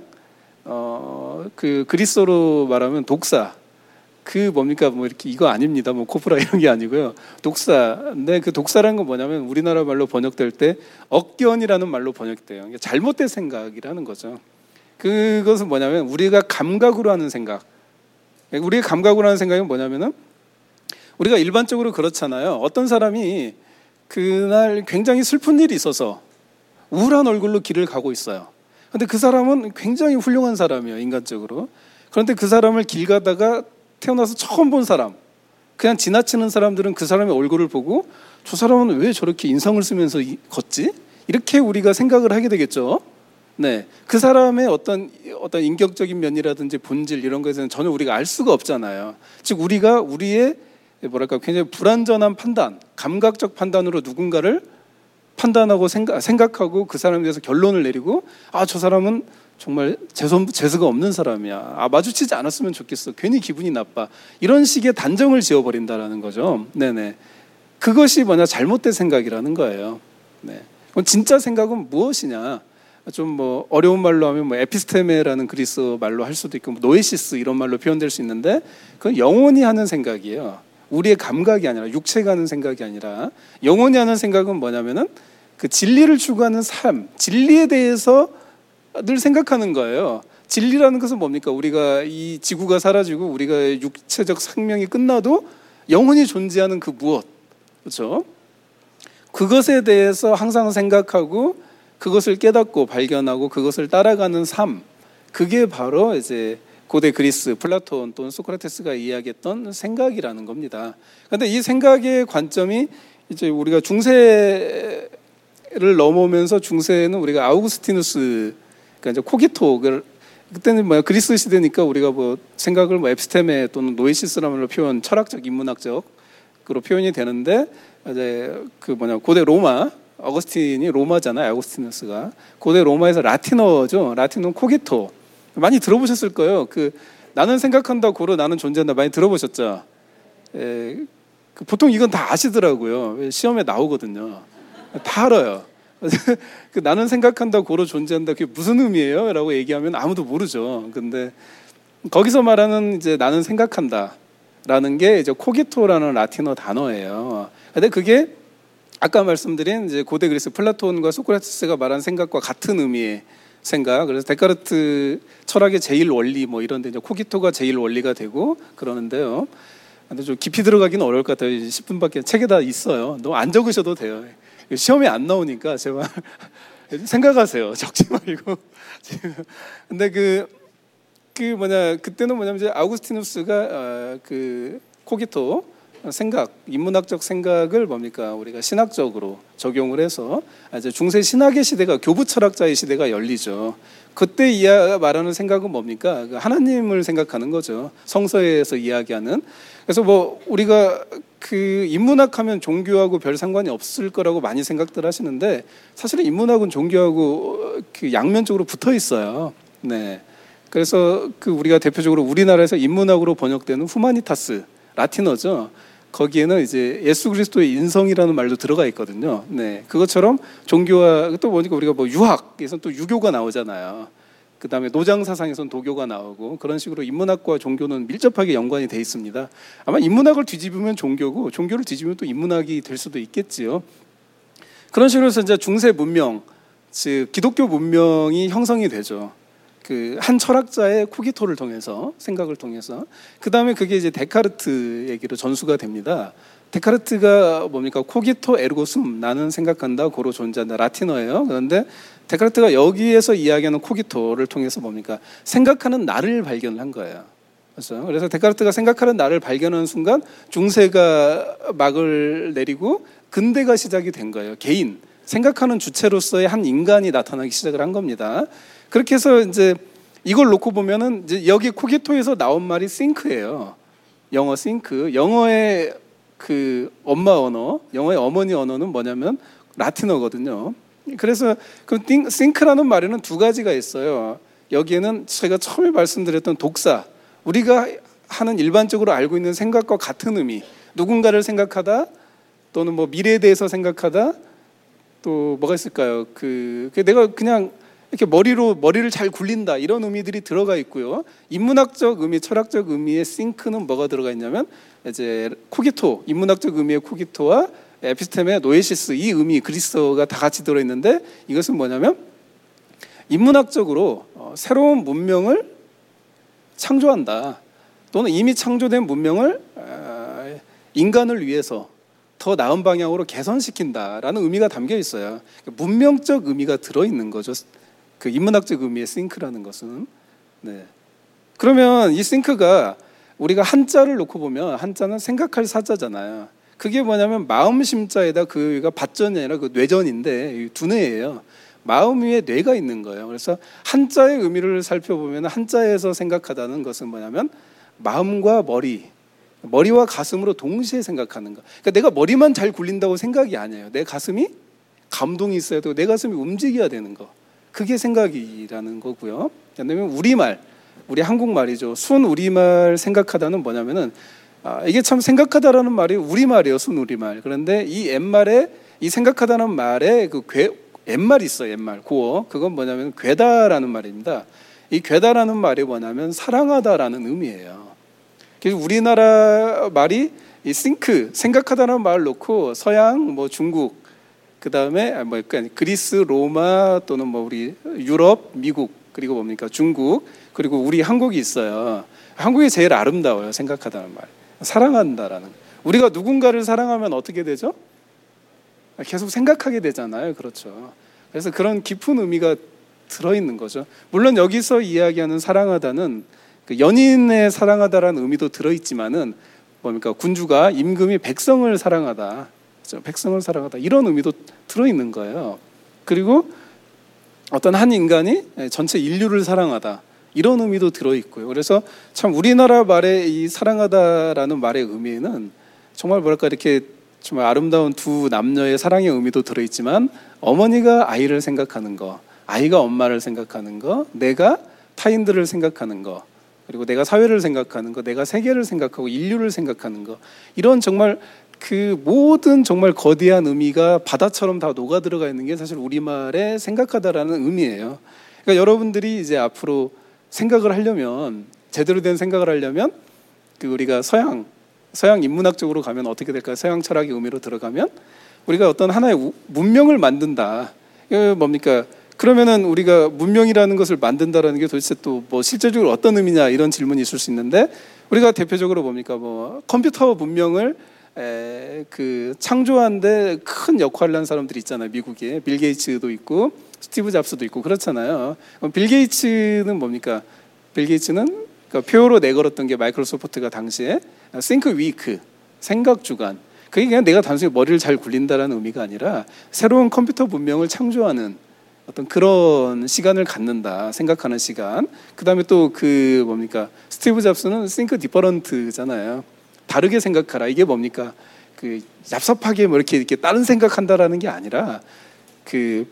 어, 그 그리스어로 말하면 독사. 그 뭡니까 뭐 이렇게 이거 아닙니다. 뭐 코프라 이런 게 아니고요. 독사. 근데 그 독사라는 건 뭐냐면 우리나라 말로 번역될 때 억견이라는 말로 번역돼요. 잘못된 생각이라는 거죠. 그것은 뭐냐면 우리가 감각으로 하는 생각. 우리의 감각으로 하는 생각이 뭐냐면은 우리가 일반적으로 그렇잖아요. 어떤 사람이 그날 굉장히 슬픈 일이 있어서 우울한 얼굴로 길을 가고 있어요. 그런데 그 사람은 굉장히 훌륭한 사람이에요, 인간적으로. 그런데 그 사람을 길 가다가 태어나서 처음 본 사람, 그냥 지나치는 사람들은 그 사람의 얼굴을 보고 저 사람은 왜 저렇게 인상을 쓰면서 걷지? 이렇게 우리가 생각을 하게 되겠죠. 네, 그 사람의 어떤 어떤 인격적인 면이라든지 본질 이런 것에는 전혀 우리가 알 수가 없잖아요. 즉 우리가 우리의 뭐랄까 굉장히 불완전한 판단, 감각적 판단으로 누군가를 판단하고 생각, 생각하고 그 사람에 대해서 결론을 내리고 아, 저 사람은 정말 재수, 재수가 없는 사람이야. 아, 마주치지 않았으면 좋겠어. 괜히 기분이 나빠. 이런 식의 단정을 지어버린다라는 거죠. 네네. 그것이 뭐냐 잘못된 생각이라는 거예요. 네. 그럼 진짜 생각은 무엇이냐? 좀 뭐 어려운 말로 하면 뭐 에피스테메라는 그리스 말로 할 수도 있고 뭐 노에시스 이런 말로 표현될 수 있는데 그건 영혼이 하는 생각이에요. 우리의 감각이 아니라 육체가 하는 생각이 아니라 영혼이 하는 생각은 뭐냐면은 그 진리를 추구하는 삶, 진리에 대해서 늘 생각하는 거예요. 진리라는 것은 뭡니까? 우리가 이 지구가 사라지고 우리가 육체적 생명이 끝나도 영혼이 존재하는 그 무엇, 그렇죠? 그것에 대해서 항상 생각하고 그것을 깨닫고 발견하고 그것을 따라가는 삶, 그게 바로 이제 고대 그리스 플라톤 또는 소크라테스가 이야기했던 생각이라는 겁니다. 그런데 이 생각의 관점이 이제 우리가 중세를 넘어오면서 중세는 우리가 아우구스티누스, 그러니까 이제 코기토, 그때는 뭐 그리스 시대니까 우리가 뭐 생각을 뭐 에피스테메 또는 노에시스라는 표현, 철학적 인문학적으로 표현이 되는데 이제 그 뭐냐 고대 로마, 어거스틴이 로마잖아요. 아우구스티누스가 고대 로마에서 라틴어죠. 라틴어는 코기토. 많이 들어보셨을 거예요. 그 나는 생각한다 고로 나는 존재한다 많이 들어보셨죠? 에, 그 보통 이건 다 아시더라고요. 시험에 나오거든요. 다 알아요. 그 나는 생각한다 고로 존재한다 그게 무슨 의미예요? 라고 얘기하면 아무도 모르죠. 근데 거기서 말하는 이제 나는 생각한다 라는 게 이제 코기토라는 라틴어 단어예요. 근데 그게 아까 말씀드린 이제 고대 그리스 플라톤과 소크라테스가 말한 생각과 같은 의미의 생각. 그래서 데카르트 철학의 제일 원리 뭐 이런데 이제 코기토가 제일 원리가 되고 그러는데요. 근데 좀 깊이 들어가기는 어려울 것 같아요. 십 분밖에 책에다 있어요. 너무 안 적으셔도 돼요. 시험에 안 나오니까 제발 생각하세요. 적지 말고. 근데 그, 그 뭐냐 그때는 뭐냐면 이제 아우구스티누스가 어, 그 코기토 생각, 인문학적 생각을 뭡니까 우리가 신학적으로 적용을 해서 이제 중세 신학의 시대가 교부 철학자의 시대가 열리죠. 그때 이야 말하는 생각은 뭡니까? 하나님을 생각하는 거죠. 성서에서 이야기하는. 그래서 뭐 우리가 그 인문학하면 종교하고 별 상관이 없을 거라고 많이 생각들 하시는데 사실은 인문학은 종교하고 그 양면적으로 붙어 있어요. 네. 그래서 그 우리가 대표적으로 우리나라에서 인문학으로 번역되는 후마니타스 라틴어죠. 거기에는 이제 예수 그리스도의 인성이라는 말도 들어가 있거든요. 네, 그것처럼 종교와 또 보니까 우리가 뭐 유학에서는 또 유교가 나오잖아요. 그 다음에 노장 사상에서는 도교가 나오고 그런 식으로 인문학과 종교는 밀접하게 연관이 돼 있습니다. 아마 인문학을 뒤집으면 종교고 종교를 뒤집으면 또 인문학이 될 수도 있겠지요. 그런 식으로 해서 이제 중세 문명, 즉 기독교 문명이 형성이 되죠. 그 한 철학자의 코기토를 통해서 생각을 통해서 그 다음에 그게 이제 데카르트 얘기로 전수가 됩니다. 데카르트가 뭡니까 코기토 에르고 숨 나는 생각한다 고로 존재한다 라틴어예요. 그런데 데카르트가 여기에서 이야기하는 코기토를 통해서 뭡니까 생각하는 나를 발견한 거예요. 그렇죠? 그래서 데카르트가 생각하는 나를 발견하는 순간 중세가 막을 내리고 근대가 시작이 된 거예요. 개인 생각하는 주체로서의 한 인간이 나타나기 시작을 한 겁니다. 그렇게 해서 이제 이걸 놓고 보면은 이제 여기 코기토에서 나온 말이 싱크예요. 영어 싱크. 영어의 그 엄마 언어, 영어의 어머니 언어는 뭐냐면 라틴어거든요. 그래서 그 싱크라는 말에는 두 가지가 있어요. 여기에는 제가 처음에 말씀드렸던 독사, 우리가 하는 일반적으로 알고 있는 생각과 같은 의미, 누군가를 생각하다 또는 뭐 미래에 대해서 생각하다 또 뭐가 있을까요? 그 내가 그냥 이렇게 머리로 머리를 잘 굴린다 이런 의미들이 들어가 있고요. 인문학적 의미, 철학적 의미의 싱크는 뭐가 들어가 있냐면 이제 코기토, 인문학적 의미의 코기토와 에피스테메, 노에시스 이 의미 그리스어가 다 같이 들어 있는데 이것은 뭐냐면 인문학적으로 어, 새로운 문명을 창조한다. 또는 이미 창조된 문명을 어, 인간을 위해서 더 나은 방향으로 개선시킨다라는 의미가 담겨 있어요. 문명적 의미가 들어있는 거죠. 그 인문학적 의미의 싱크라는 것은. 네. 그러면 이 싱크가 우리가 한자를 놓고 보면 한자는 생각할 사자잖아요. 그게 뭐냐면 마음 심자에다 그가 밭전이 아니라 그 뇌전인데 두뇌예요. 마음 위에 뇌가 있는 거예요. 그래서 한자의 의미를 살펴보면 한자에서 생각하다는 것은 뭐냐면 마음과 머리, 머리와 가슴으로 동시에 생각하는 거. 그러니까 내가 머리만 잘 굴린다고 생각이 아니에요. 내 가슴이 감동이 있어야 되고 내 가슴이 움직여야 되는 거. 그게 생각이라는 거고요. 그다음에 우리말, 우리 한국말이죠. 순 우리말 생각하다는 뭐냐면은 아, 이게 참 생각하다라는 말이 우리말이에요. 순 우리말. 그런데 이 옛말에 이 생각하다는 말에 그 괴, 옛말이 있어요. 옛말 고어. 그건 뭐냐면 괴다라는 말입니다. 이 괴다라는 말이 뭐냐면 사랑하다라는 의미예요. 그래서 우리나라 말이 이 싱크 생각하다라는 말을 놓고 서양 뭐 중국 그 다음에 뭐 그러니까 그리스 로마 또는 뭐 우리 유럽 미국 그리고 뭡니까 중국 그리고 우리 한국이 있어요. 한국이 제일 아름다워요. 생각하다는 말. 사랑한다라는. 우리가 누군가를 사랑하면 어떻게 되죠? 계속 생각하게 되잖아요. 그렇죠. 그래서 그런 깊은 의미가 들어있는 거죠. 물론 여기서 이야기하는 사랑하다는 그 연인의 사랑하다라는 의미도 들어있지만은 뭡니까 군주가 임금이 백성을 사랑하다, 그렇죠? 백성을 사랑하다 이런 의미도 들어있는 거예요. 그리고 어떤 한 인간이 전체 인류를 사랑하다 이런 의미도 들어있고요. 그래서 참 우리나라 말의 이 사랑하다라는 말의 의미에는 정말 뭐랄까 이렇게 정말 아름다운 두 남녀의 사랑의 의미도 들어있지만 어머니가 아이를 생각하는 거, 아이가 엄마를 생각하는 거, 내가 타인들을 생각하는 거, 그리고 내가 사회를 생각하는 거, 내가 세계를 생각하고 인류를 생각하는 거 이런 정말 그 모든 정말 거대한 의미가 바다처럼 다 녹아 들어가 있는 게 사실 우리말의 생각하다라는 의미예요. 그러니까 여러분들이 이제 앞으로 생각을 하려면 제대로 된 생각을 하려면 그 우리가 서양 서양 인문학 쪽으로 가면 어떻게 될까요? 서양 철학의 의미로 들어가면 우리가 어떤 하나의 문명을 만든다. 이거 뭡니까? 그러면은 우리가 문명이라는 것을 만든다라는 게 도대체 또 뭐 실질적으로 어떤 의미냐 이런 질문이 있을 수 있는데 우리가 대표적으로 뭡니까? 뭐 컴퓨터 문명을 에, 그 창조하는데 큰 역할을 한 사람들이 있잖아요. 미국에 빌 게이츠도 있고 스티브 잡스도 있고 그렇잖아요. 그럼 빌 게이츠는 뭡니까? 빌 게이츠는 그러니까 표로 내걸었던 게 마이크로소프트가 당시에 Think Week, 생각 주간. 그게 그냥 내가 단순히 머리를 잘 굴린다라는 의미가 아니라 새로운 컴퓨터 문명을 창조하는 어떤 그런 시간을 갖는다, 생각하는 시간. 그 다음에 또 그 뭡니까? 스티브 잡스는 Think Different잖아요. 다르게 생각하라. 이게 뭡니까? 그 얍삽하게 뭐 이렇게 이렇게 다른 생각한다라는 게 아니라 그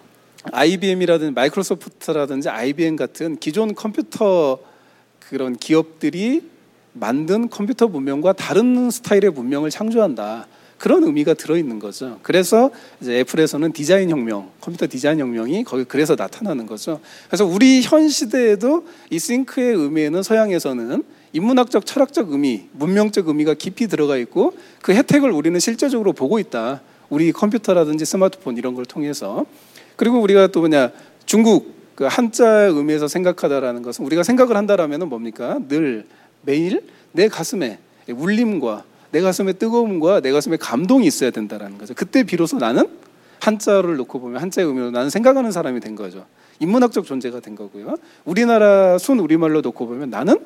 아이비엠이라든지 마이크로소프트라든지 아이비엠 같은 기존 컴퓨터 그런 기업들이 만든 컴퓨터 문명과 다른 스타일의 문명을 창조한다. 그런 의미가 들어있는 거죠. 그래서 이제 애플에서는 디자인 혁명, 컴퓨터 디자인 혁명이 거기 그래서 나타나는 거죠. 그래서 우리 현 시대에도 이 싱크의 의미에는 서양에서는 인문학적, 철학적 의미, 문명적 의미가 깊이 들어가 있고 그 혜택을 우리는 실제적으로 보고 있다. 우리 컴퓨터라든지 스마트폰 이런 걸 통해서. 그리고 우리가 또 뭐냐 중국 그 한자의 의미에서 생각하다라는 것은 우리가 생각을 한다라면은 뭡니까? 늘 매일 내 가슴에 울림과 내 가슴에 뜨거움과 내 가슴에 감동이 있어야 된다라는 거죠. 그때 비로소 나는 한자를 놓고 보면 한자의 의미로 나는 생각하는 사람이 된 거죠. 인문학적 존재가 된 거고요. 우리나라 순 우리말로 놓고 보면 나는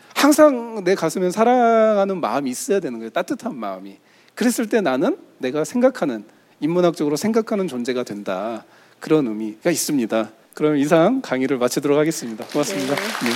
항상 내 가슴에 사랑하는 마음이 있어야 되는 거예요. 따뜻한 마음이. 그랬을 때 나는 내가 생각하는 인문학적으로 생각하는 존재가 된다. 그런 의미가 있습니다. 그럼 이상 강의를 마치도록 하겠습니다. 고맙습니다. 네. 네.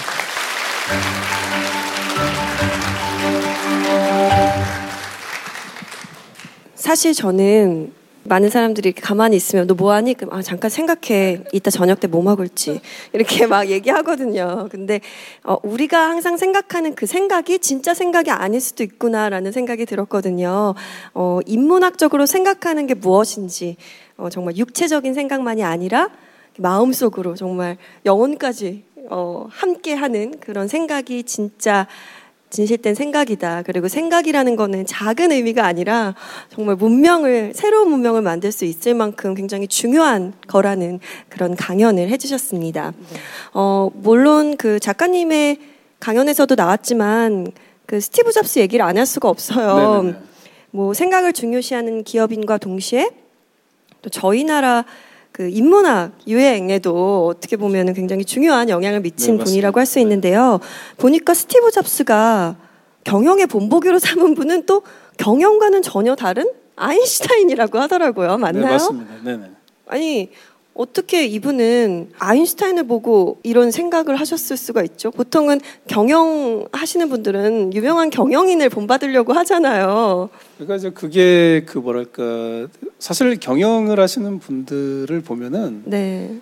사실 저는 많은 사람들이 이렇게 가만히 있으면 너 뭐하니? 아 잠깐 생각해. 이따 저녁 때 뭐 먹을지 이렇게 막 얘기하거든요. 근데 어, 우리가 항상 생각하는 그 생각이 진짜 생각이 아닐 수도 있구나라는 생각이 들었거든요. 어, 인문학적으로 생각하는 게 무엇인지 어, 정말 육체적인 생각만이 아니라 마음속으로 정말 영혼까지 어, 함께하는 그런 생각이 진짜 진실된 생각이다. 그리고 생각이라는 거는 작은 의미가 아니라 정말 문명을 새로운 문명을 만들 수 있을 만큼 굉장히 중요한 거라는 그런 강연을 해주셨습니다. 네. 어, 물론 그 작가님의 강연에서도 나왔지만 그 스티브 잡스 얘기를 안 할 수가 없어요. 네네네. 뭐 생각을 중요시하는 기업인과 동시에 또 저희 나라 그 인문학 유행에도 어떻게 보면 굉장히 중요한 영향을 미친 네, 분이라고 할 수 있는데요. 보니까 스티브 잡스가 경영의 본보기로 삼은 분은 또 경영과는 전혀 다른 아인슈타인이라고 하더라고요. 맞나요? 네, 맞습니다. 네네. 아니 어떻게 이분은 아인슈타인을 보고 이런 생각을 하셨을 수가 있죠? 보통은 경영하시는 분들은 유명한 경영인을 본받으려고 하잖아요. 그러니까 이제 그게 그 뭐랄까 사실 경영을 하시는 분들을 보면은 네.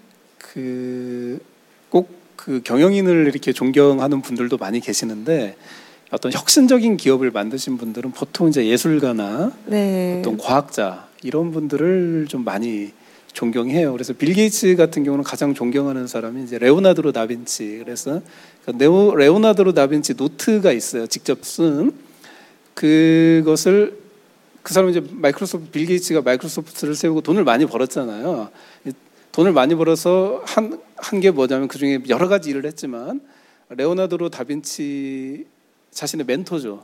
그 꼭 그 경영인을 이렇게 존경하는 분들도 많이 계시는데 어떤 혁신적인 기업을 만드신 분들은 보통 이제 예술가나 네. 어떤 과학자 이런 분들을 좀 많이 존경해요. 그래서 빌 게이츠 같은 경우는 가장 존경하는 사람이 이제 레오나르도 다빈치. 그래서 네오, 레오나르도 다빈치 노트가 있어요. 직접 쓴 그것을 그 사람은 이제 마이크로소프트 빌 게이츠가 마이크로소프트를 세우고 돈을 많이 벌었잖아요. 돈을 많이 벌어서 한 한 게 뭐냐면 그 중에 여러 가지 일을 했지만 레오나르도 다빈치 자신의 멘토죠.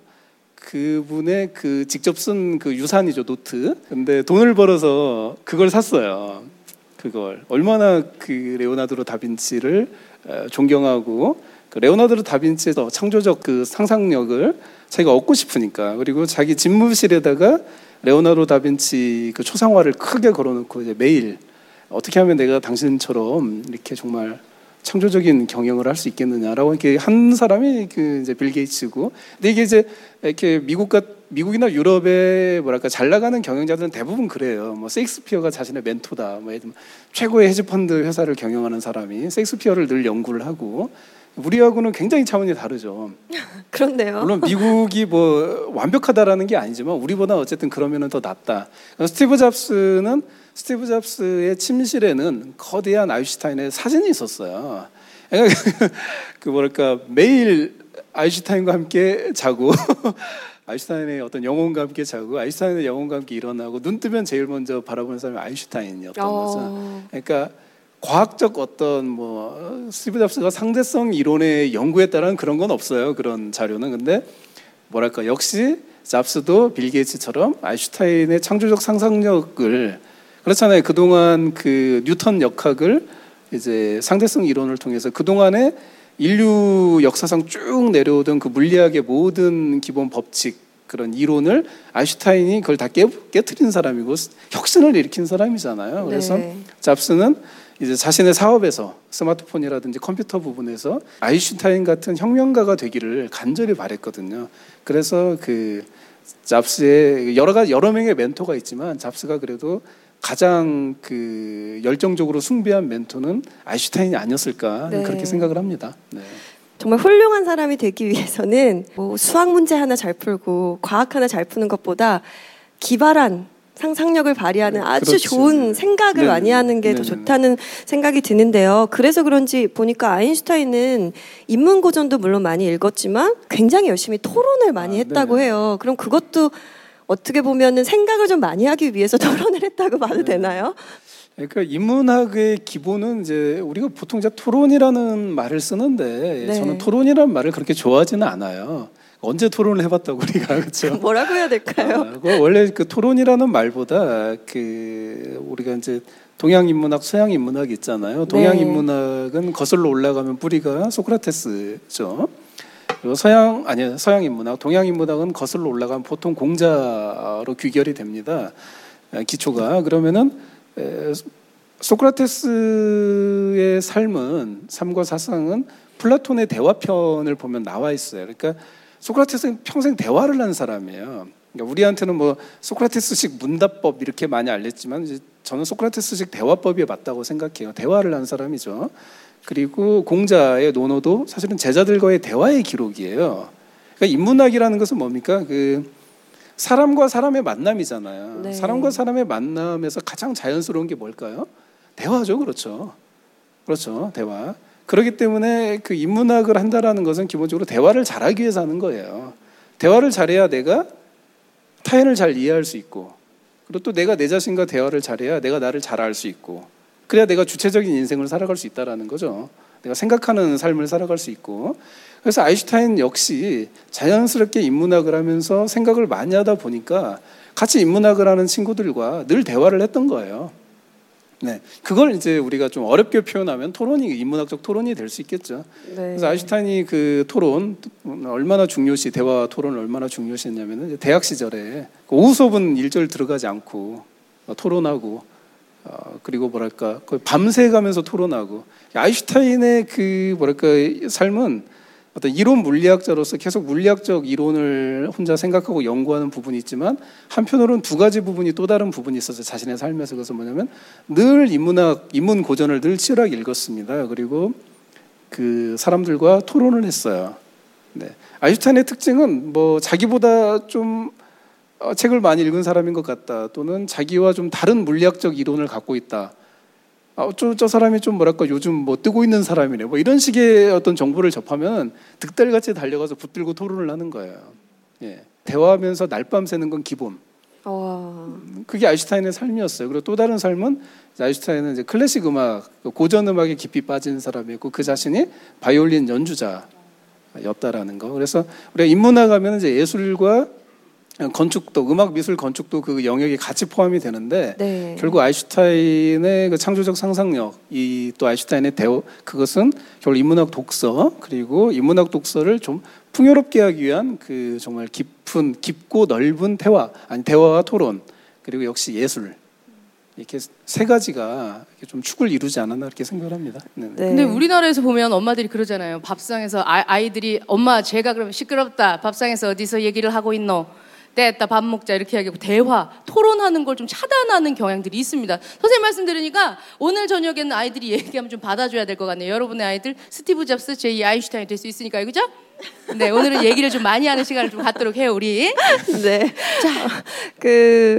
그분의 그 직접 쓴 그 유산이죠, 노트. 근데 돈을 벌어서 그걸 샀어요. 그걸 얼마나 그 레오나르도 다빈치를 존경하고 그 레오나르도 다빈치의 창조적 그 상상력을 자기가 얻고 싶으니까. 그리고 자기 집무실에다가 레오나르도 다빈치 그 초상화를 크게 걸어놓고 이제 매일 어떻게 하면 내가 당신처럼 이렇게 정말 창조적인 경영을 할 수 있겠느냐라고 이렇게 한 사람이 그 이제 빌 게이츠고, 근데 이게 이제 이렇게 미국과 미국이나 유럽의 뭐랄까 잘 나가는 경영자들은 대부분 그래요. 뭐 셰익스피어가 자신의 멘토다. 뭐 최고의 헤지펀드 회사를 경영하는 사람이 셰익스피어를 늘 연구를 하고, 우리하고는 굉장히 차원이 다르죠. 그런데요. 물론 미국이 뭐 완벽하다라는 게 아니지만 우리보다 어쨌든 그러면은 더 낫다. 스티브 잡스는 스티브 잡스의 침실에는 거대한 아인슈타인의 사진이 있었어요. 그러니까 그 뭐랄까 매일 아인슈타인과 함께 자고 아인슈타인의 어떤 영혼과 함께 자고 아인슈타인의 영혼과 함께 일어나고 눈 뜨면 제일 먼저 바라보는 사람이 아인슈타인이었던 어... 거죠. 그러니까 과학적 어떤 뭐 스티브 잡스가 상대성 이론의 연구에 따른 그런 건 없어요. 그런 자료는. 근데 뭐랄까 역시 잡스도 빌 게이츠처럼 아인슈타인의 창조적 상상력을 그렇잖아요. 그동안 그 뉴턴 역학을 이제 상대성 이론을 통해서 그동안에 인류 역사상 쭉 내려오던 그 물리학의 모든 기본 법칙 그런 이론을 아인슈타인이 그걸 다 깨, 깨트린 사람이고 혁신을 일으킨 사람이잖아요. 그래서 네. 잡스는 이제 자신의 사업에서 스마트폰이라든지 컴퓨터 부분에서 아인슈타인 같은 혁명가가 되기를 간절히 바랬거든요. 그래서 그 잡스의 여러 가지 여러 명의 멘토가 있지만 잡스가 그래도 가장 그 열정적으로 숭배한 멘토는 아인슈타인이 아니었을까 네. 그렇게 생각을 합니다. 네. 정말 훌륭한 사람이 되기 위해서는 뭐 수학 문제 하나 잘 풀고 과학 하나 잘 푸는 것보다 기발한 상상력을 발휘하는 아주 그렇죠. 좋은 생각을 네네. 많이 하는 게 더 좋다는 생각이 드는데요. 그래서 그런지 보니까 아인슈타인은 인문고전도 물론 많이 읽었지만 굉장히 열심히 토론을 많이 아, 했다고 네네. 해요. 그럼 그것도 어떻게 보면은 생각을 좀 많이 하기 위해서 토론을 했다고 봐도 네. 되나요? 그러니까 인문학의 기본은 이제 우리가 보통 이제 토론이라는 말을 쓰는데 네. 저는 토론이라는 말을 그렇게 좋아하지는 않아요. 언제 토론을 해봤다고 우리가 그렇죠? 뭐라고 해야 될까요? 아, 원래 그 토론이라는 말보다 그 우리가 이제 동양 인문학, 서양 인문학 있잖아요. 동양 네. 인문학은 거슬러 올라가면 뿌리가 소크라테스죠. 그리고 서양 아니 서양 인문학, 동양 인문학은 거슬러 올라가면 보통 공자로 귀결이 됩니다. 기초가 그러면은 에, 소크라테스의 삶은 삶과 사상은 플라톤의 대화편을 보면 나와 있어요. 그러니까 소크라테스는 평생 대화를 한 사람이에요. 그러니까 우리한테는 뭐 소크라테스식 문답법 이렇게 많이 알렸지만 이제 저는 소크라테스식 대화법이 맞다고 생각해요. 대화를 한 사람이죠. 그리고 공자의 논어도 사실은 제자들과의 대화의 기록이에요. 그러니까 인문학이라는 것은 뭡니까? 그 사람과 사람의 만남이잖아요. 네. 사람과 사람의 만남에서 가장 자연스러운 게 뭘까요? 대화죠, 그렇죠. 그렇죠, 대화. 그렇기 때문에 그 인문학을 한다라는 것은 기본적으로 대화를 잘하기 위해서 하는 거예요. 대화를 잘해야 내가 타인을 잘 이해할 수 있고, 그리고 또 내가 내 자신과 대화를 잘해야 내가 나를 잘 알 수 있고, 그래야 내가 주체적인 인생을 살아갈 수 있다라는 거죠. 내가 생각하는 삶을 살아갈 수 있고. 그래서 아인슈타인 역시 자연스럽게 인문학을 하면서 생각을 많이 하다 보니까 같이 인문학을 하는 친구들과 늘 대화를 했던 거예요. 네, 그걸 이제 우리가 좀 어렵게 표현하면 토론이 인문학적 토론이 될 수 있겠죠. 네. 그래서 아인슈타인이 그 토론 얼마나 중요시 대화 토론을 얼마나 중요시했냐면은 대학 시절에 오후 수업은 일절 들어가지 않고 토론하고 어, 그리고 뭐랄까 거의 밤새 가면서 토론하고 아인슈타인의 그 뭐랄까 삶은 어떤 이론 물리학자로서 계속 물리학적 이론을 혼자 생각하고 연구하는 부분이 있지만 한편으로는 두 가지 부분이 또 다른 부분이 있어서 자신의 삶에서 그것은 뭐냐면 늘 인문학, 인문 고전을 늘 치열하게 읽었습니다. 그리고 그 사람들과 토론을 했어요. 네. 아인슈타인의 특징은 뭐 자기보다 좀 책을 많이 읽은 사람인 것 같다 또는 자기와 좀 다른 물리학적 이론을 갖고 있다. 아, 저, 저 사람이 좀 뭐랄까 요즘 뭐 뜨고 있는 사람이네 뭐 이런 식의 어떤 정보를 접하면 득달같이 달려가서 붙들고 토론을 하는 거예요. 예. 대화하면서 날밤 새는 건 기본. 어... 그게 아인슈타인의 삶이었어요. 그리고 또 다른 삶은 아인슈타인은 이제 클래식 음악, 고전 음악에 깊이 빠진 사람이었고 그 자신이 바이올린 연주자였다라는 거. 그래서 우리가 인문학 하면 이제 예술과 건축도, 음악, 미술, 건축도 그 영역이 같이 포함이 되는데 네. 결국 아인슈타인의 그 창조적 상상력, 이 또 아인슈타인의 대화, 그것은 결국 인문학 독서 그리고 인문학 독서를 좀 풍요롭게 하기 위한 그 정말 깊은, 깊고 넓은 대화, 아니 대화와 토론 그리고 역시 예술 이렇게 세 가지가 이렇게 좀 축을 이루지 않았나 이렇게 생각을 합니다. 네. 네. 근데 우리나라에서 보면 엄마들이 그러잖아요. 밥상에서 아, 아이들이 엄마 제가 그러면 시끄럽다. 밥상에서 어디서 얘기를 하고 있노? 됐다 밥 먹자 이렇게 하고 대화, 토론하는 걸 좀 차단하는 경향들이 있습니다. 선생님 말씀 들으니까 오늘 저녁에는 아이들이 얘기하면 좀 받아줘야 될 것 같네요. 여러분의 아이들 스티브 잡스, 제이 아인슈타인이 될 수 있으니까요. 그죠? 네, 오늘은 얘기를 좀 많이 하는 시간을 좀 갖도록 해요, 우리. 네. 자, 그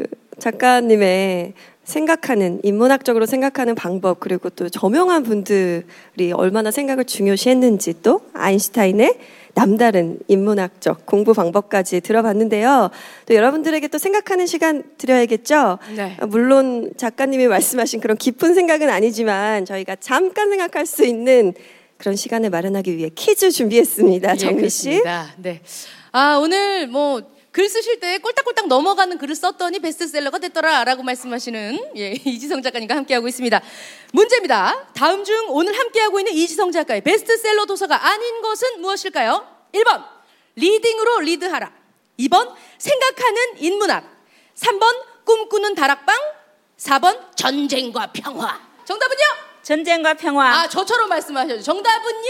작가님의 생각하는, 인문학적으로 생각하는 방법, 그리고 또 저명한 분들이 얼마나 생각을 중요시했는지, 또 아인슈타인의 남다른 인문학적 공부 방법까지 들어봤는데요. 또 여러분들에게 또 생각하는 시간 드려야겠죠? 네. 물론 작가님이 말씀하신 그런 깊은 생각은 아니지만 저희가 잠깐 생각할 수 있는 그런 시간을 마련하기 위해 퀴즈 준비했습니다. 정미 씨. 예, 네. 아, 오늘 뭐 글 쓰실 때 꼴딱꼴딱 넘어가는 글을 썼더니 베스트셀러가 됐더라라고 말씀하시는 예, 이지성 작가님과 함께하고 있습니다. 문제입니다. 다음 중 오늘 함께하고 있는 이지성 작가의 베스트셀러 도서가 아닌 것은 무엇일까요? 일 번 리딩으로 리드하라, 이 번 생각하는 인문학, 삼 번 꿈꾸는 다락방, 사 번 전쟁과 평화. 정답은요? 전쟁과 평화. 아, 저처럼 말씀하셔야죠. 정답은요?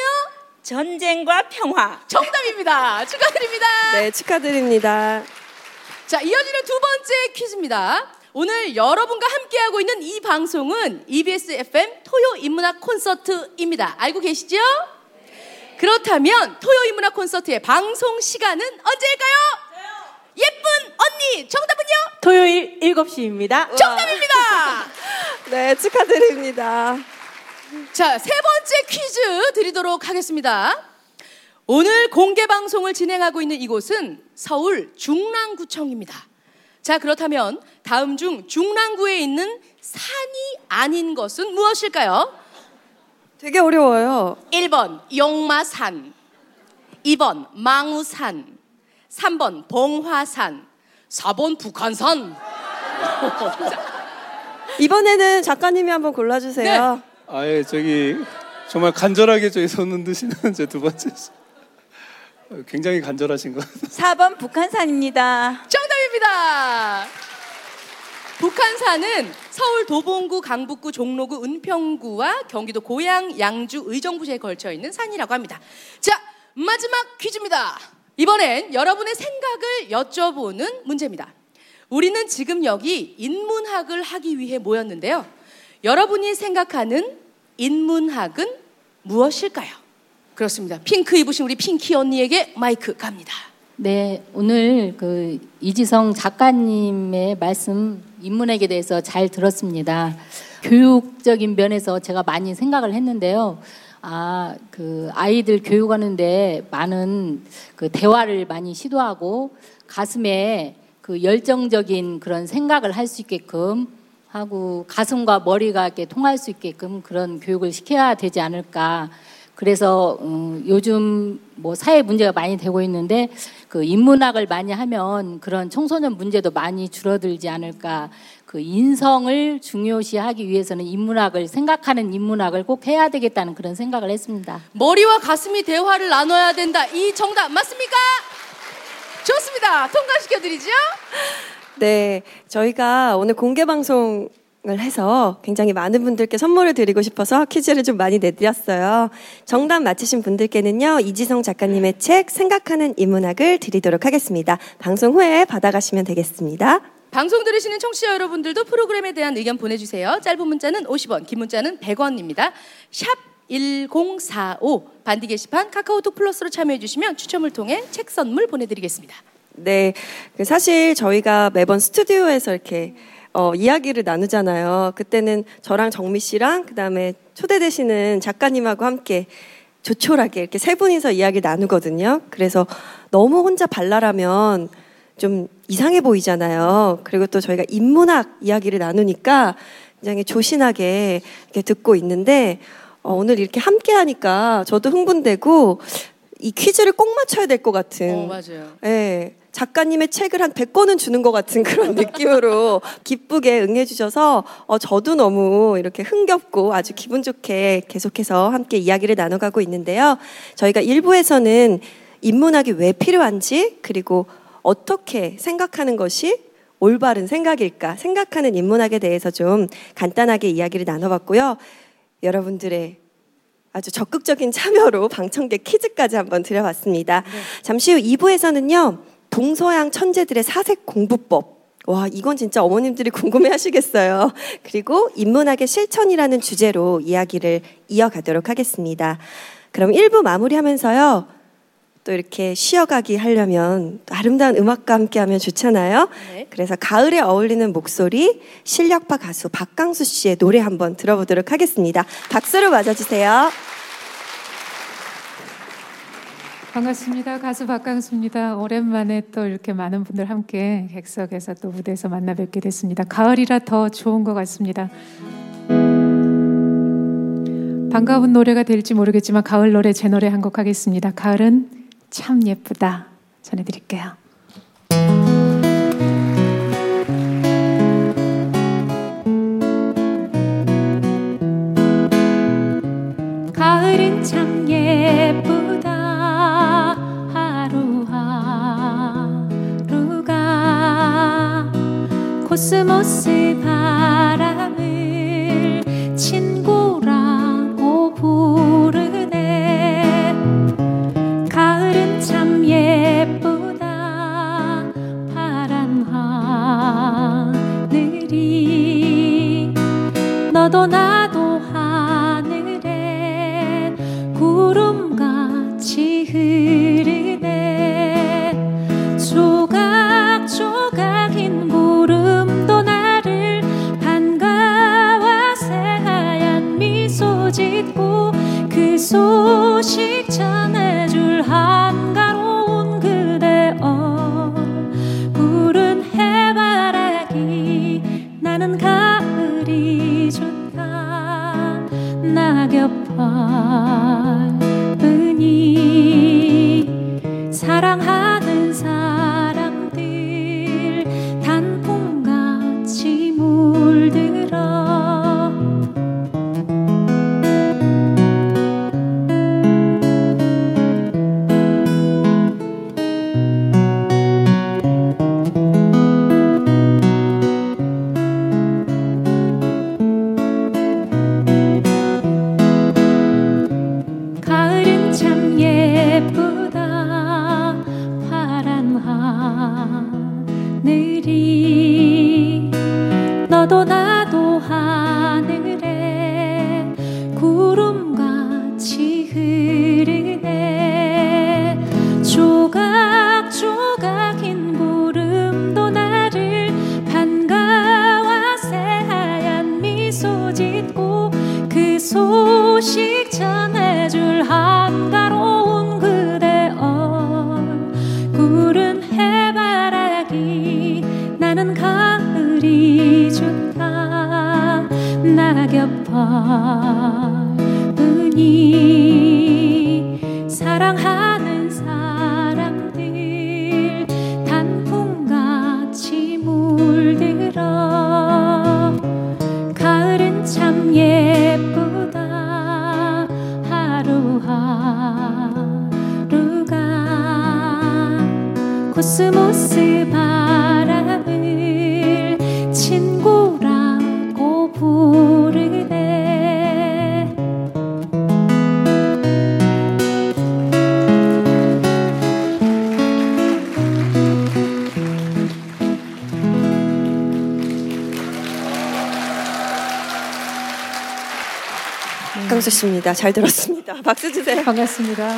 전쟁과 평화. 정답입니다. 축하드립니다. 네, 축하드립니다. 자, 이어지는 두 번째 퀴즈입니다. 오늘 여러분과 함께하고 있는 이 방송은 이비에스 에프엠 토요 인문학 콘서트입니다. 알고 계시죠? 네. 그렇다면 토요 인문학 콘서트의 방송 시간은 언제일까요? 예쁜 언니, 정답은요? 토요일 일곱 시입니다. 정답입니다. 네, 축하드립니다. 자, 세 번째 퀴즈 드리도록 하겠습니다. 오늘 공개 방송을 진행하고 있는 이곳은 서울 중랑구청입니다. 자, 그렇다면 다음 중 중랑구에 있는 산이 아닌 것은 무엇일까요? 되게 어려워요. 일 번 용마산, 이 번 망우산, 삼 번 봉화산, 사 번 북한산. 이번에는 작가님이 한번 골라주세요. 네. 아예 저기 정말 간절하게 저희 손 흔드시는 제 두 번째 굉장히 간절하신 것 같아요. 사 번 북한산입니다. 정답입니다. 북한산은 서울 도봉구, 강북구, 종로구, 은평구와 경기도 고양, 양주, 의정부시에 걸쳐 있는 산이라고 합니다. 자, 마지막 퀴즈입니다. 이번엔 여러분의 생각을 여쭤보는 문제입니다. 우리는 지금 여기 인문학을 하기 위해 모였는데요. 여러분이 생각하는 인문학은 무엇일까요? 그렇습니다. 핑크 입으신 우리 핑키 언니에게 마이크 갑니다. 네, 오늘 그 이지성 작가님의 말씀 인문학에 대해서 잘 들었습니다. 교육적인 면에서 제가 많이 생각을 했는데요. 아, 그 아이들 교육하는데 많은 그 대화를 많이 시도하고 가슴에 그 열정적인 그런 생각을 할 수 있게끔 하고 가슴과 머리가 이렇게 통할 수 있게끔 그런 교육을 시켜야 되지 않을까. 그래서 음, 요즘 뭐 사회 문제가 많이 되고 있는데 그 인문학을 많이 하면 그런 청소년 문제도 많이 줄어들지 않을까. 그 인성을 중요시하기 위해서는 인문학을 생각하는 인문학을 꼭 해야 되겠다는 그런 생각을 했습니다. 머리와 가슴이 대화를 나눠야 된다. 이 정답 맞습니까? 좋습니다. 통과시켜드리죠. 네, 저희가 오늘 공개 방송을 해서 굉장히 많은 분들께 선물을 드리고 싶어서 퀴즈를 좀 많이 내드렸어요. 정답 맞히신 분들께는요, 이지성 작가님의 책 생각하는 인문학을 드리도록 하겠습니다. 방송 후에 받아가시면 되겠습니다. 방송 들으시는 청취자 여러분들도 프로그램에 대한 의견 보내주세요. 짧은 문자는 오십 원, 긴 문자는 백 원입니다. 샵 일공사오 반디 게시판 카카오톡 플러스로 참여해 주시면 추첨을 통해 책 선물 보내드리겠습니다. 네, 사실 저희가 매번 스튜디오에서 이렇게 어, 이야기를 나누잖아요. 그때는 저랑 정미 씨랑 그다음에 초대되시는 작가님하고 함께 조촐하게 이렇게 세 분이서 이야기를 나누거든요. 그래서 너무 혼자 발랄하면 좀 이상해 보이잖아요. 그리고 또 저희가 인문학 이야기를 나누니까 굉장히 조신하게 이렇게 듣고 있는데 어, 오늘 이렇게 함께 하니까 저도 흥분되고 이 퀴즈를 꼭 맞춰야 될 것 같은. 어, 맞아요. 네, 작가님의 책을 한 백 권은 주는 것 같은 그런 느낌으로 기쁘게 응해주셔서 어, 저도 너무 이렇게 흥겹고 아주 기분 좋게 계속해서 함께 이야기를 나눠가고 있는데요. 저희가 일 부에서는 인문학이 왜 필요한지 그리고 어떻게 생각하는 것이 올바른 생각일까 생각하는 인문학에 대해서 좀 간단하게 이야기를 나눠봤고요. 여러분들의 아주 적극적인 참여로 방청객 퀴즈까지 한번 드려봤습니다. 네. 잠시 후 이 부에서는요. 동서양 천재들의 사색 공부법. 와, 이건 진짜 어머님들이 궁금해 하시겠어요. 그리고 인문학의 실천이라는 주제로 이야기를 이어가도록 하겠습니다. 그럼 일 부 마무리하면서요. 또 이렇게 쉬어가기 하려면 또 아름다운 음악과 함께하면 좋잖아요. 네. 그래서 가을에 어울리는 목소리 실력파 가수 박강수 씨의 노래 한번 들어보도록 하겠습니다. 박수로 맞아주세요. 반갑습니다. 가수 박강수입니다. 오랜만에 또 이렇게 많은 분들 함께 객석에서 또 무대에서 만나 뵙게 됐습니다. 가을이라 더 좋은 것 같습니다. 반가운 노래가 될지 모르겠지만 가을 노래 제 노래 한 곡 하겠습니다. 가을은 참 예쁘다 전해드릴게요. 가을은 참 예쁘다 하루하루가 코스모스 바람을 친구라고 부르네. 가을은 참 예쁘다 파란 하늘이 너도 나도 하늘에 구름같이 흐르네. 조각조각인 구름도 나를 반가워 새하얀 미소 짓고 그 소식 전해줄 한가로운 그대 얼굴은 해바라기 나는 가을이 좋다. 낙엽벌뿐이 사랑하는 사람들 단풍같이 물들어. 가을은 참 예쁘다 파란 하늘이 너도 나도 하늘에 구름같이 흐르네. 조각조각인 구름도 나를 반가워 새하얀 미소 짓고 그 소식 전해줄 한가로운 그대 얼굴은 해바라기 나는 가을이 좋다. 낙엽벌뿐이 코스모스 바람을 친구라고 부르네. 박강수 씨입니다. 잘 들었습니다. 박수 주세요. 반갑습니다.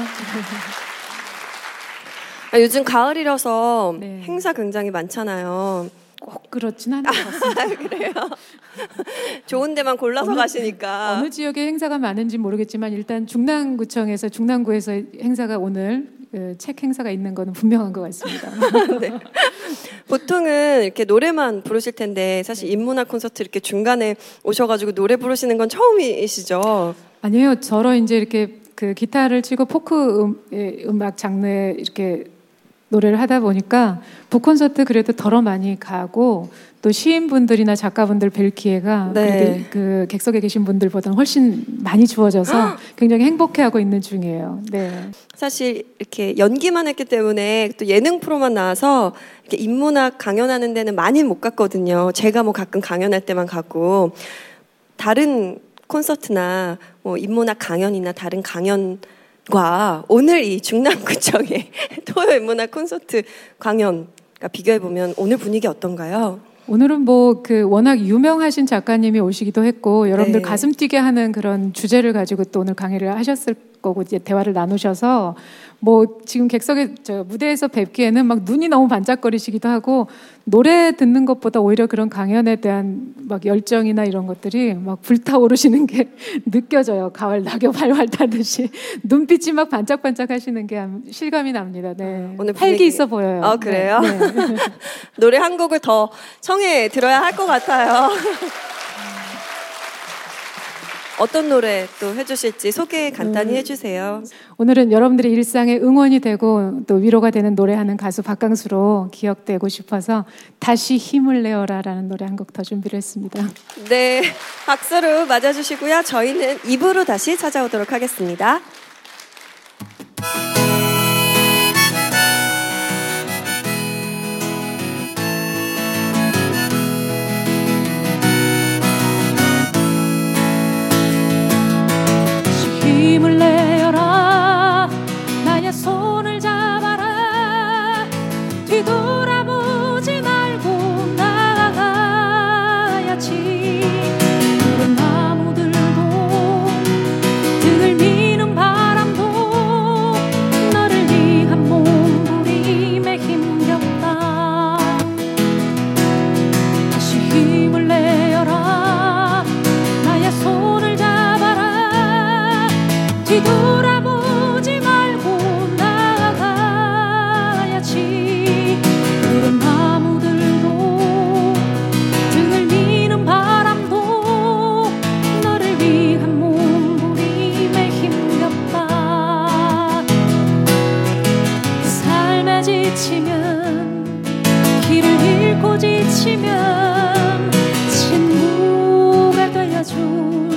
아, 요즘 가을이라서 네. 행사 굉장히 많잖아요. 꼭 그렇진 않은 것 같습니다. 그래요? 좋은 데만 골라서 어느, 가시니까. 어느 지역에 행사가 많은지 모르겠지만 일단 중랑구청에서 중랑구에서 행사가 오늘 그 책 행사가 있는 거는 분명한 것 같습니다. 네. 보통은 이렇게 노래만 부르실 텐데 사실 인문학 콘서트 이렇게 중간에 오셔가지고 노래 부르시는 건 처음이시죠? 아니에요. 저러 이제 이렇게 그 기타를 치고 포크 음, 음악 장르에 이렇게 노래를 하다 보니까 북콘서트 그래도 더러 많이 가고 또 시인분들이나 작가분들 뵐 기회가 네. 그 객석에 계신 분들보다는 훨씬 많이 주어져서 굉장히 행복해하고 있는 중이에요. 네. 사실 이렇게 연기만 했기 때문에 또 예능 프로만 나와서 이렇게 인문학 강연하는 데는 많이 못 갔거든요. 제가 뭐 가끔 강연할 때만 가고 다른 콘서트나 뭐 인문학 강연이나 다른 강연과 오늘 이 중랑구청의 토요 인문학 콘서트 강연 비교해 보면 오늘 분위기 어떤가요? 오늘은 뭐 그 워낙 유명하신 작가님이 오시기도 했고 여러분들 네. 가슴 뛰게 하는 그런 주제를 가지고 또 오늘 강의를 하셨을 거고 이제 대화를 나누셔서 뭐 지금 객석에 저 무대에서 뵙기에는 막 눈이 너무 반짝거리시기도 하고 노래 듣는 것보다 오히려 그런 강연에 대한 막 열정이나 이런 것들이 막 불타오르시는 게 느껴져요. 가을 낙엽 활활 타듯이 눈빛이 막 반짝반짝 하시는 게 실감이 납니다. 네. 오늘 활기 분위기... 있어 보여요. 아, 그래요? 네. 네. 노래 한 곡을 더 청해 들어야 할 것 같아요. 어떤 노래 또 해주실지 소개 간단히 해주세요. 오늘은 여러분들의 일상에 응원이 되고 또 위로가 되는 노래하는 가수 박강수로 기억되고 싶어서 다시 힘을 내어라라는 노래 한 곡 더 준비를 했습니다. 네, 박수로 맞아주시고요. 저희는 이 부로 다시 찾아오도록 하겠습니다. 힘을 내어라 나의 손을 잡아라 뒤돌아보지 말고 나아가야지 푸른 나무들도 등을 미는 바람도 너를 위한 몸부림에 힘겹다 다시 힘을 내어라 나의 손을 잡아라 뒤돌아보지 말고 나아가야지 푸른 나무들도 등을 미는 바람도 너를 위한 몸부림에 힘겹다 삶에 지치면 길을 잃고 지치면 친구가 되어줄